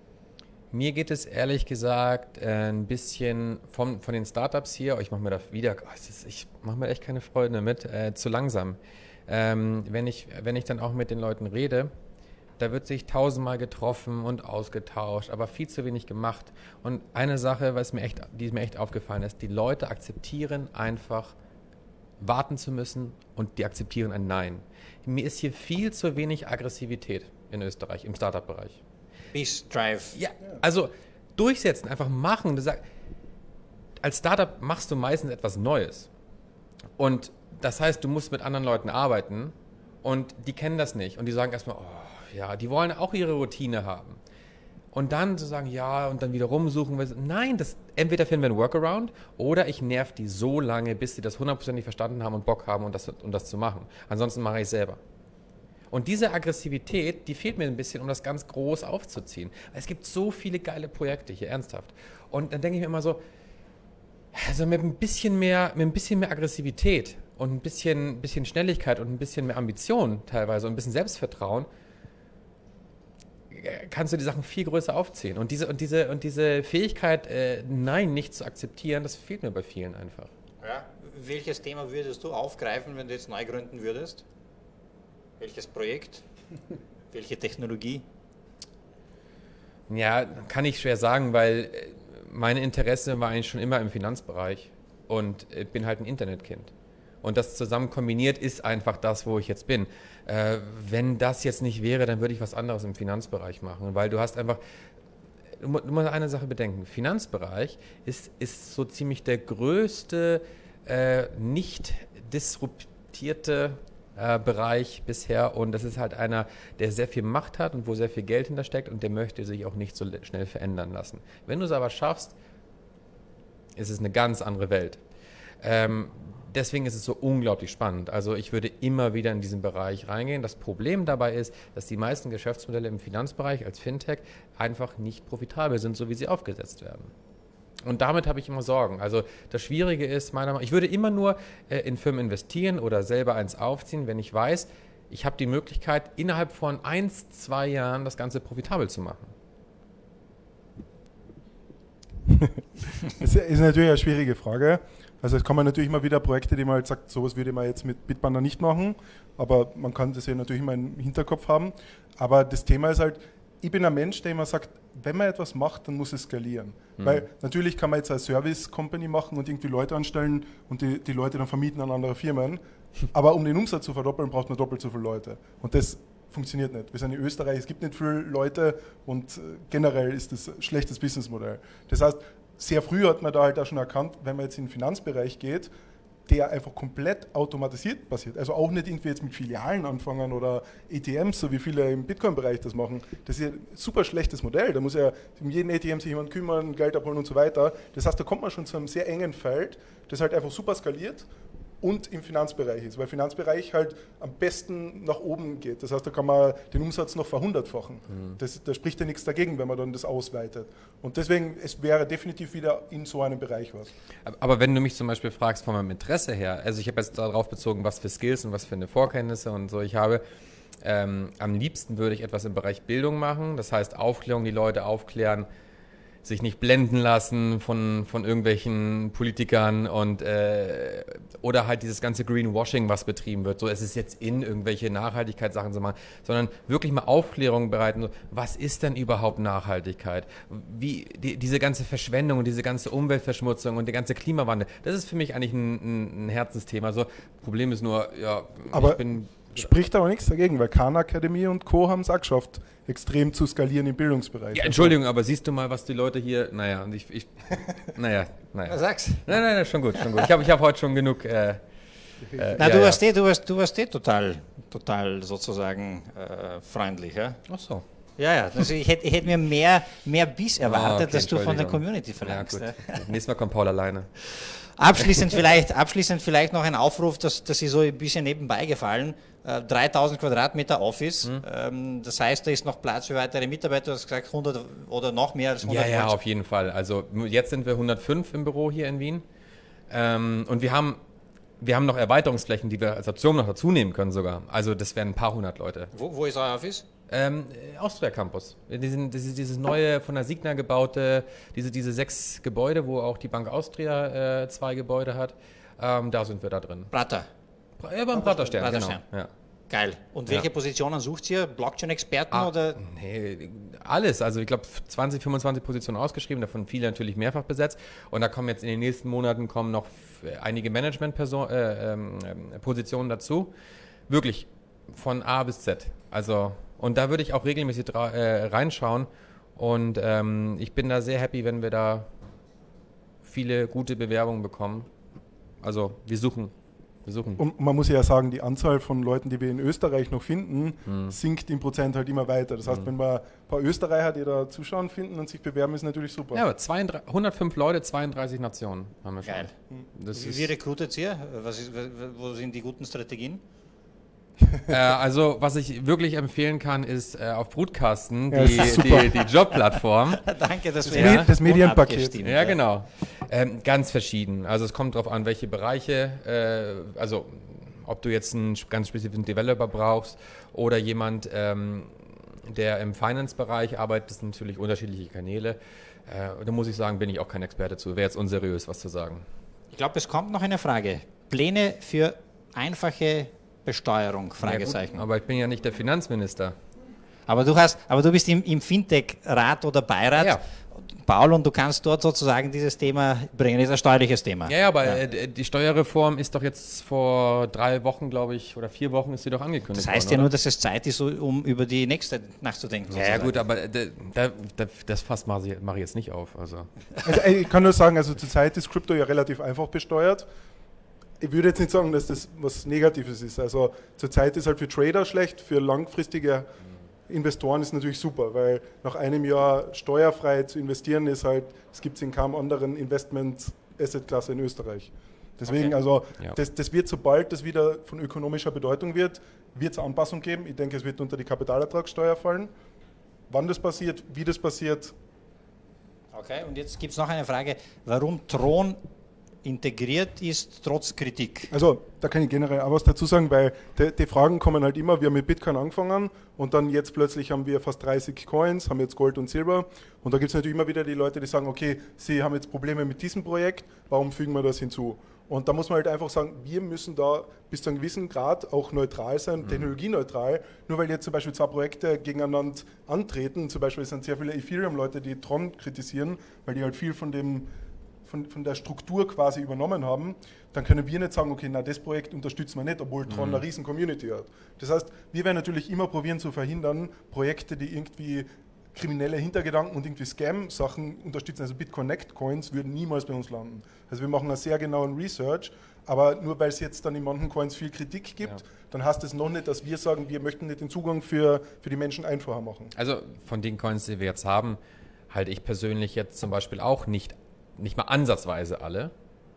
Mir geht es ehrlich gesagt ein bisschen von, von den Startups hier, ich mache mir da wieder, ich mache mir echt keine Freude damit, äh, zu langsam. Ähm, wenn ich, wenn ich dann auch mit den Leuten rede, da wird sich tausendmal getroffen und ausgetauscht, aber viel zu wenig gemacht. Und eine Sache, was mir echt, die mir echt aufgefallen ist, die Leute akzeptieren einfach, warten zu müssen und die akzeptieren ein Nein. Mir ist hier viel zu wenig Aggressivität in Österreich, im Startup-Bereich.
Biss, Drive.
Ja, also durchsetzen, einfach machen. Du sag, als Startup machst du meistens etwas Neues. Und das heißt, du musst mit anderen Leuten arbeiten und die kennen das nicht. Und die sagen erstmal, oh, ja, die wollen auch ihre Routine haben. Und dann zu sagen, ja, und dann wieder rumsuchen. Nein, das, entweder finden wir einen Workaround oder ich nerv die so lange, bis sie das hundertprozentig verstanden haben und Bock haben, um das, um das zu machen. Ansonsten mache ich es selber. Und diese Aggressivität, die fehlt mir ein bisschen, um das ganz groß aufzuziehen. Es gibt so viele geile Projekte hier, ernsthaft. Und dann denke ich mir immer so, also mit ein bisschen mehr, mit ein bisschen mehr Aggressivität und ein bisschen, bisschen Schnelligkeit und ein bisschen mehr Ambition teilweise und ein bisschen Selbstvertrauen, kannst du die Sachen viel größer aufziehen. Und diese, und diese, und diese Fähigkeit, äh, Nein nicht zu akzeptieren, das fehlt mir bei vielen einfach.
Ja. Welches Thema würdest du aufgreifen, wenn du jetzt neu gründen würdest? Welches Projekt? Welche Technologie?
Ja, kann ich schwer sagen, weil mein Interesse war eigentlich schon immer im Finanzbereich und ich bin halt ein Internetkind. Und das zusammen kombiniert ist einfach das, wo ich jetzt bin. Äh, wenn das jetzt nicht wäre, dann würde ich was anderes im Finanzbereich machen, weil du hast einfach, du musst eine Sache bedenken, Finanzbereich ist, ist so ziemlich der größte, äh, nicht disruptierte äh, Bereich bisher und das ist halt einer, der sehr viel Macht hat und wo sehr viel Geld hintersteckt und der möchte sich auch nicht so schnell verändern lassen. Wenn du es aber schaffst, ist es eine ganz andere Welt. Ähm, Deswegen ist es so unglaublich spannend. Also ich würde immer wieder in diesen Bereich reingehen. Das Problem dabei ist, dass die meisten Geschäftsmodelle im Finanzbereich als Fintech einfach nicht profitabel sind, so wie sie aufgesetzt werden. Und damit habe ich immer Sorgen. Also das Schwierige ist, meiner Meinung nach, ich würde immer nur äh, in Firmen investieren oder selber eins aufziehen, wenn ich weiß, ich habe die Möglichkeit, innerhalb von eins, zwei Jahren das Ganze profitabel zu machen.
Das ist natürlich eine schwierige Frage. Also es kommen natürlich immer wieder Projekte, die man halt sagt, sowas würde man jetzt mit Bitpanda nicht machen, aber man kann das ja natürlich immer im Hinterkopf haben. Aber das Thema ist halt, ich bin ein Mensch, der immer sagt, wenn man etwas macht, dann muss es skalieren. Mhm. Weil natürlich kann man jetzt eine Service-Company machen und irgendwie Leute anstellen und die, die Leute dann vermieten an andere Firmen, aber um den Umsatz zu verdoppeln, braucht man doppelt so viele Leute. Und das funktioniert nicht. Wir sind in Österreich, es gibt nicht viele Leute und generell ist das ein schlechtes Businessmodell. Das heißt, sehr früh hat man da halt auch schon erkannt, wenn man jetzt in den Finanzbereich geht, der einfach komplett automatisiert passiert. Also auch nicht irgendwie jetzt mit Filialen anfangen oder A T Ms, so wie viele im Bitcoin-Bereich das machen. Das ist ja ein super schlechtes Modell. Da muss ja um jeden A T M sich jemand kümmern, Geld abholen und so weiter. Das heißt, da kommt man schon zu einem sehr engen Feld, das halt einfach super skaliert und im Finanzbereich ist, weil Finanzbereich halt am besten nach oben geht. Das heißt, da kann man den Umsatz noch verhundertfachen. Mhm. Das, da spricht ja nichts dagegen, wenn man dann das ausweitet. Und deswegen, es wäre definitiv wieder in so einem Bereich was.
Aber wenn du mich zum Beispiel fragst von meinem Interesse her, also ich habe jetzt darauf bezogen, was für Skills und was für eine Vorkenntnisse und so ich habe, ähm, am liebsten würde ich etwas im Bereich Bildung machen, das heißt Aufklärung, die Leute aufklären, sich nicht blenden lassen von, von irgendwelchen Politikern und äh, oder halt dieses ganze Greenwashing, was betrieben wird. So, es ist jetzt in irgendwelche Nachhaltigkeitssachen zu machen, sondern wirklich mal Aufklärung bereiten. So, was ist denn überhaupt Nachhaltigkeit? Wie die, diese ganze Verschwendung und diese ganze Umweltverschmutzung und der ganze Klimawandel, das ist für mich eigentlich ein, ein, ein Herzensthema. So, Problem ist nur, ja,
aber
ich bin...
Spricht aber nichts dagegen, weil Khan Academy und Co. haben es auch geschafft, extrem zu skalieren im Bildungsbereich.
Ja, Entschuldigung, aber siehst du mal, was die Leute hier, naja, und ich, ich naja, naja.
Was sagst?
Nein, nein, nein, schon gut, schon gut. Ich habe ich hab heute schon genug... Äh, äh,
Na,
ja,
du,
ja.
warst eh, du, warst, du warst eh total, total sozusagen äh, freundlich, ja?
Ach so.
Ja, ja, also ich hätte ich hätt mir mehr, mehr Biss erwartet,
Ah, okay,
dass du von der
Entschuldigung.
Community verlangst.
Ja,
Ja,
gut. Nächstes Mal kommt Paul alleine.
Abschließend, vielleicht, abschließend vielleicht noch ein Aufruf, dass, dass Sie so ein bisschen nebenbei gefallen. Äh, dreitausend Quadratmeter Office,
Mhm.
ähm, das heißt, da ist noch Platz für weitere Mitarbeiter, du hast gesagt hundert oder noch mehr als
Ja,
hundert.
ja, auf jeden Fall. Also jetzt sind wir hundertfünf im Büro hier in Wien. Ähm, und wir haben, wir haben noch Erweiterungsflächen, die wir als Option noch dazu nehmen können sogar. Also das wären ein paar hundert Leute.
Wo, wo ist euer Office?
Ähm, Austria Campus. Diesen, dieses, dieses neue, von der Signa gebaute, diese, diese sechs Gebäude, wo auch die Bank Austria äh, zwei Gebäude hat, ähm, da sind wir da drin.
Prater.
Ja, beim Praterstern, genau.
Praterstern.
Ja.
Geil. Und welche
Ja.
Positionen sucht ihr? Blockchain-Experten
Ah,
oder?
Nee, alles. Also ich glaube zwanzig, fünfundzwanzig Positionen ausgeschrieben, davon viele natürlich mehrfach besetzt. Und da kommen jetzt in den nächsten Monaten kommen noch einige Management-Positionen äh, ähm, Positionen dazu. Wirklich von A bis Z. Also, und da würde ich auch regelmäßig dra- äh, reinschauen. Und ähm, ich bin da sehr happy, wenn wir da viele gute Bewerbungen bekommen. Also, wir suchen. Wir suchen.
Und man muss ja sagen, die Anzahl von Leuten, die wir in Österreich noch finden,
Hm.
sinkt im Prozent halt immer weiter. Das heißt,
Hm.
wenn wir ein paar Österreicher, die da zuschauen, finden und sich bewerben, ist natürlich super.
Ja, aber zweiunddreißig, hundertfünf Leute, zweiunddreißig Nationen haben wir schon.
Geil.
Das
Wie,
ist,
wie rekrutet ihr? Was ist, wo sind die guten Strategien?
äh, also, was ich wirklich empfehlen kann, ist äh, auf Brutkasten,
Ja,
die,
das ist super.
die, die Jobplattform.
Danke, dass
Das,
wir
Med- das Medienpaket.
abgestimmt,
Ja, genau. Ähm, ganz verschieden. Also es kommt darauf an, welche Bereiche, äh, also ob du jetzt einen ganz spezifischen Developer brauchst oder jemand, ähm, der im Finance-Bereich arbeitet, das sind natürlich unterschiedliche Kanäle. Äh, da muss ich sagen, bin ich auch kein Experte zu. Wäre jetzt unseriös, was zu sagen.
Ich glaube, es kommt noch eine Frage. Pläne für einfache Besteuerung?
Ja,
Fragezeichen.
gut, aber ich bin ja nicht der Finanzminister.
aber du hast, aber du bist im, im Fintech-Rat oder Beirat,
Ja.
Paul, und du kannst dort sozusagen dieses Thema bringen. Das ist ein steuerliches Thema.
Ja, ja, aber äh, die Steuerreform ist doch jetzt vor drei Wochen, glaube ich, oder vier Wochen ist sie doch angekündigt
Das heißt
worden,
ja
oder?
nur, dass es Zeit ist, um über die nächste nachzudenken.
Ja, ja,
sozusagen.
gut, aber äh, da, da, das Fass mache ich, mach ich jetzt nicht auf. Also.
Also, ey, ich kann nur sagen, also zurzeit ist Krypto ja relativ einfach besteuert. Ich würde jetzt nicht sagen, dass das was Negatives ist. Also zurzeit ist halt für Trader schlecht, für langfristige Investoren ist natürlich super, weil nach einem Jahr steuerfrei zu investieren ist halt, das gibt es in keinem anderen Investment-Asset-Klasse in Österreich. Deswegen,
Okay.
also
Ja.
das, das wird, sobald das wieder von ökonomischer Bedeutung wird, wird es Anpassung geben. Ich denke, es wird unter die Kapitalertragssteuer fallen. Wann das passiert, wie das passiert,
Okay, und jetzt gibt es noch eine Frage, warum Tron integriert ist, trotz Kritik.
also da kann ich generell auch was dazu sagen, weil die, die Fragen kommen halt immer, wir haben mit Bitcoin angefangen und dann jetzt plötzlich haben wir fast dreißig Coins, haben jetzt Gold und Silber und da gibt es natürlich immer wieder die Leute, die sagen, okay, sie haben jetzt Probleme mit diesem Projekt, warum fügen wir das hinzu? Und da muss man halt einfach sagen, wir müssen da bis zu einem gewissen Grad auch neutral sein, mhm. technologieneutral. Nur weil jetzt zum Beispiel zwei Projekte gegeneinander antreten, zum Beispiel sind sehr viele Ethereum-Leute, die Tron kritisieren, weil die halt viel von dem Von, von der Struktur quasi übernommen haben, dann können wir nicht sagen, okay, na das Projekt unterstützen wir nicht, obwohl Tron
Mhm.
eine riesen Community hat. Das heißt, wir werden natürlich immer probieren zu verhindern, Projekte, die irgendwie kriminelle Hintergedanken und irgendwie Scam-Sachen unterstützen, also Bitconnect-Coins würden niemals bei uns landen. Also wir machen einen sehr genauen Research, aber nur weil es jetzt dann in manchen Coins viel Kritik gibt,
Ja.
dann heißt es noch nicht, dass wir sagen, wir möchten nicht den Zugang für, für die Menschen einfacher machen.
Also von den Coins, die wir jetzt haben, halte ich persönlich jetzt zum Beispiel auch nicht, nicht mal ansatzweise alle.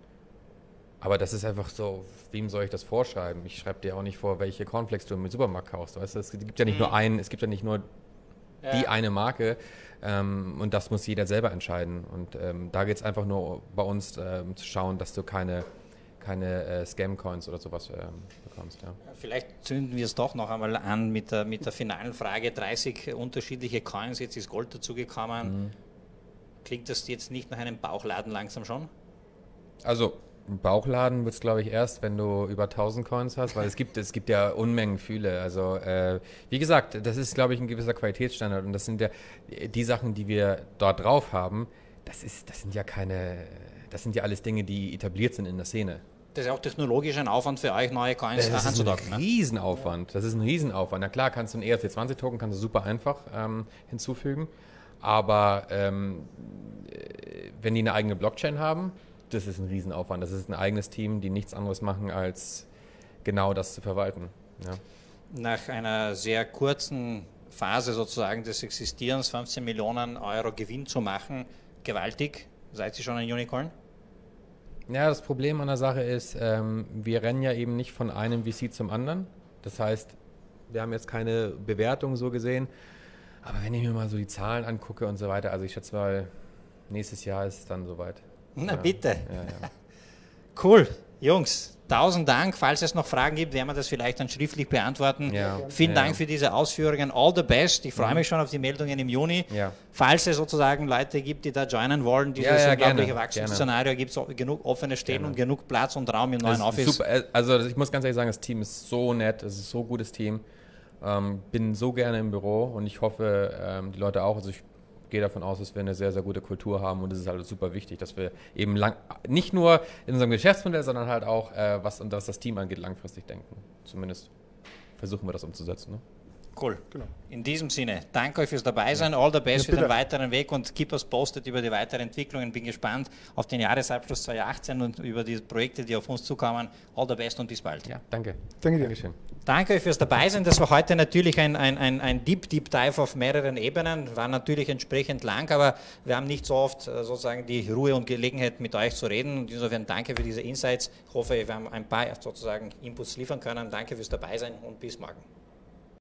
Aber das ist einfach so, wem soll ich das vorschreiben? Ich schreibe dir auch nicht vor, welche Cornflakes du im Supermarkt kaufst. Weißt du? Es gibt ja nicht
Mhm.
nur einen, es gibt ja nicht nur
Ja.
die eine Marke ähm, und das muss jeder selber entscheiden. Und ähm, da geht es einfach nur bei uns ähm, zu schauen, dass du keine, keine äh, Scam-Coins oder sowas ähm, bekommst. Ja.
Vielleicht zünden wir es doch noch einmal an mit der, mit der finalen Frage. dreißig unterschiedliche Coins, jetzt ist Gold dazugekommen.
Mhm.
Klingt das jetzt nicht nach einem Bauchladen langsam schon?
Also ein Bauchladen wird es, glaube ich, erst, wenn du über tausend Coins hast, weil es gibt, es gibt ja Unmengen viele. Also äh, wie gesagt, das ist, glaube ich, ein gewisser Qualitätsstandard und das sind ja die Sachen, die wir dort drauf haben, das ist, das sind ja keine, das sind ja alles Dinge, die etabliert sind in der Szene.
Das ist auch technologisch ein Aufwand für euch, neue Coins
Das ist ein
anzudocken. Ne?
Riesenaufwand. Das ist ein Riesenaufwand. Na klar, kannst du einen E R C zwanzig Token kannst du super einfach ähm, hinzufügen, aber ähm, äh, wenn die eine eigene Blockchain haben, das ist ein Riesenaufwand. Das ist ein eigenes Team, die nichts anderes machen, als genau das zu verwalten. Ja.
Nach einer sehr kurzen Phase sozusagen des Existierens, fünfzehn Millionen Euro Gewinn zu machen, gewaltig. Seid ihr schon ein Unicorn?
Ja, das Problem an der Sache ist, ähm, wir rennen ja eben nicht von einem V C zum anderen. Das heißt, wir haben jetzt keine Bewertung so gesehen. Aber wenn ich mir mal so die Zahlen angucke und so weiter, also ich schätze mal, nächstes Jahr ist es dann soweit.
Na
Ja,
bitte.
Ja, ja.
Cool. Jungs, tausend Dank. Falls es noch Fragen gibt, werden wir das vielleicht dann schriftlich beantworten.
Ja.
Vielen
Ja.
Dank für diese Ausführungen. All the best. Ich freue mich schon auf die Meldungen im Juni.
Ja.
Falls es sozusagen Leute gibt, die da joinen wollen, dieses
Ja, ja,
unglaubliche
gerne,
Wachstumsszenario, gibt es genug offene Stellen
Gerne.
und genug Platz und Raum im neuen
Das ist
Office.
super. Äh, Also ich muss ganz ehrlich sagen, das Team ist so nett, es ist so ein gutes Team. Ähm, bin so gerne im Büro und ich hoffe, ähm, die Leute auch. Also ich gehe davon aus, dass wir eine sehr, sehr gute Kultur haben und es ist halt super wichtig, dass wir eben lang, nicht nur in unserem Geschäftsmodell, sondern halt auch, äh, was, und was das Team angeht, langfristig denken. Zumindest versuchen wir das umzusetzen. Ne?
Cool.
Genau.
In diesem Sinne, danke euch fürs Dabeisein, all the best
Ja,
für den weiteren Weg und keep us posted über die weiteren Entwicklungen. Bin gespannt auf den Jahresabschluss zwanzig achtzehn und über die Projekte, die auf uns zukommen. All the best und bis bald.
Ja, danke.
Danke dir.
Dankeschön.
Danke euch fürs Dabeisein. Das war heute natürlich ein, ein, ein, ein Deep, Deep Dive auf mehreren Ebenen. War natürlich entsprechend lang, aber wir haben nicht so oft äh, sozusagen die Ruhe und Gelegenheit, mit euch zu reden. Und insofern danke für diese Insights. Ich hoffe, wir haben ein paar sozusagen Inputs liefern können. Danke fürs Dabeisein und bis morgen.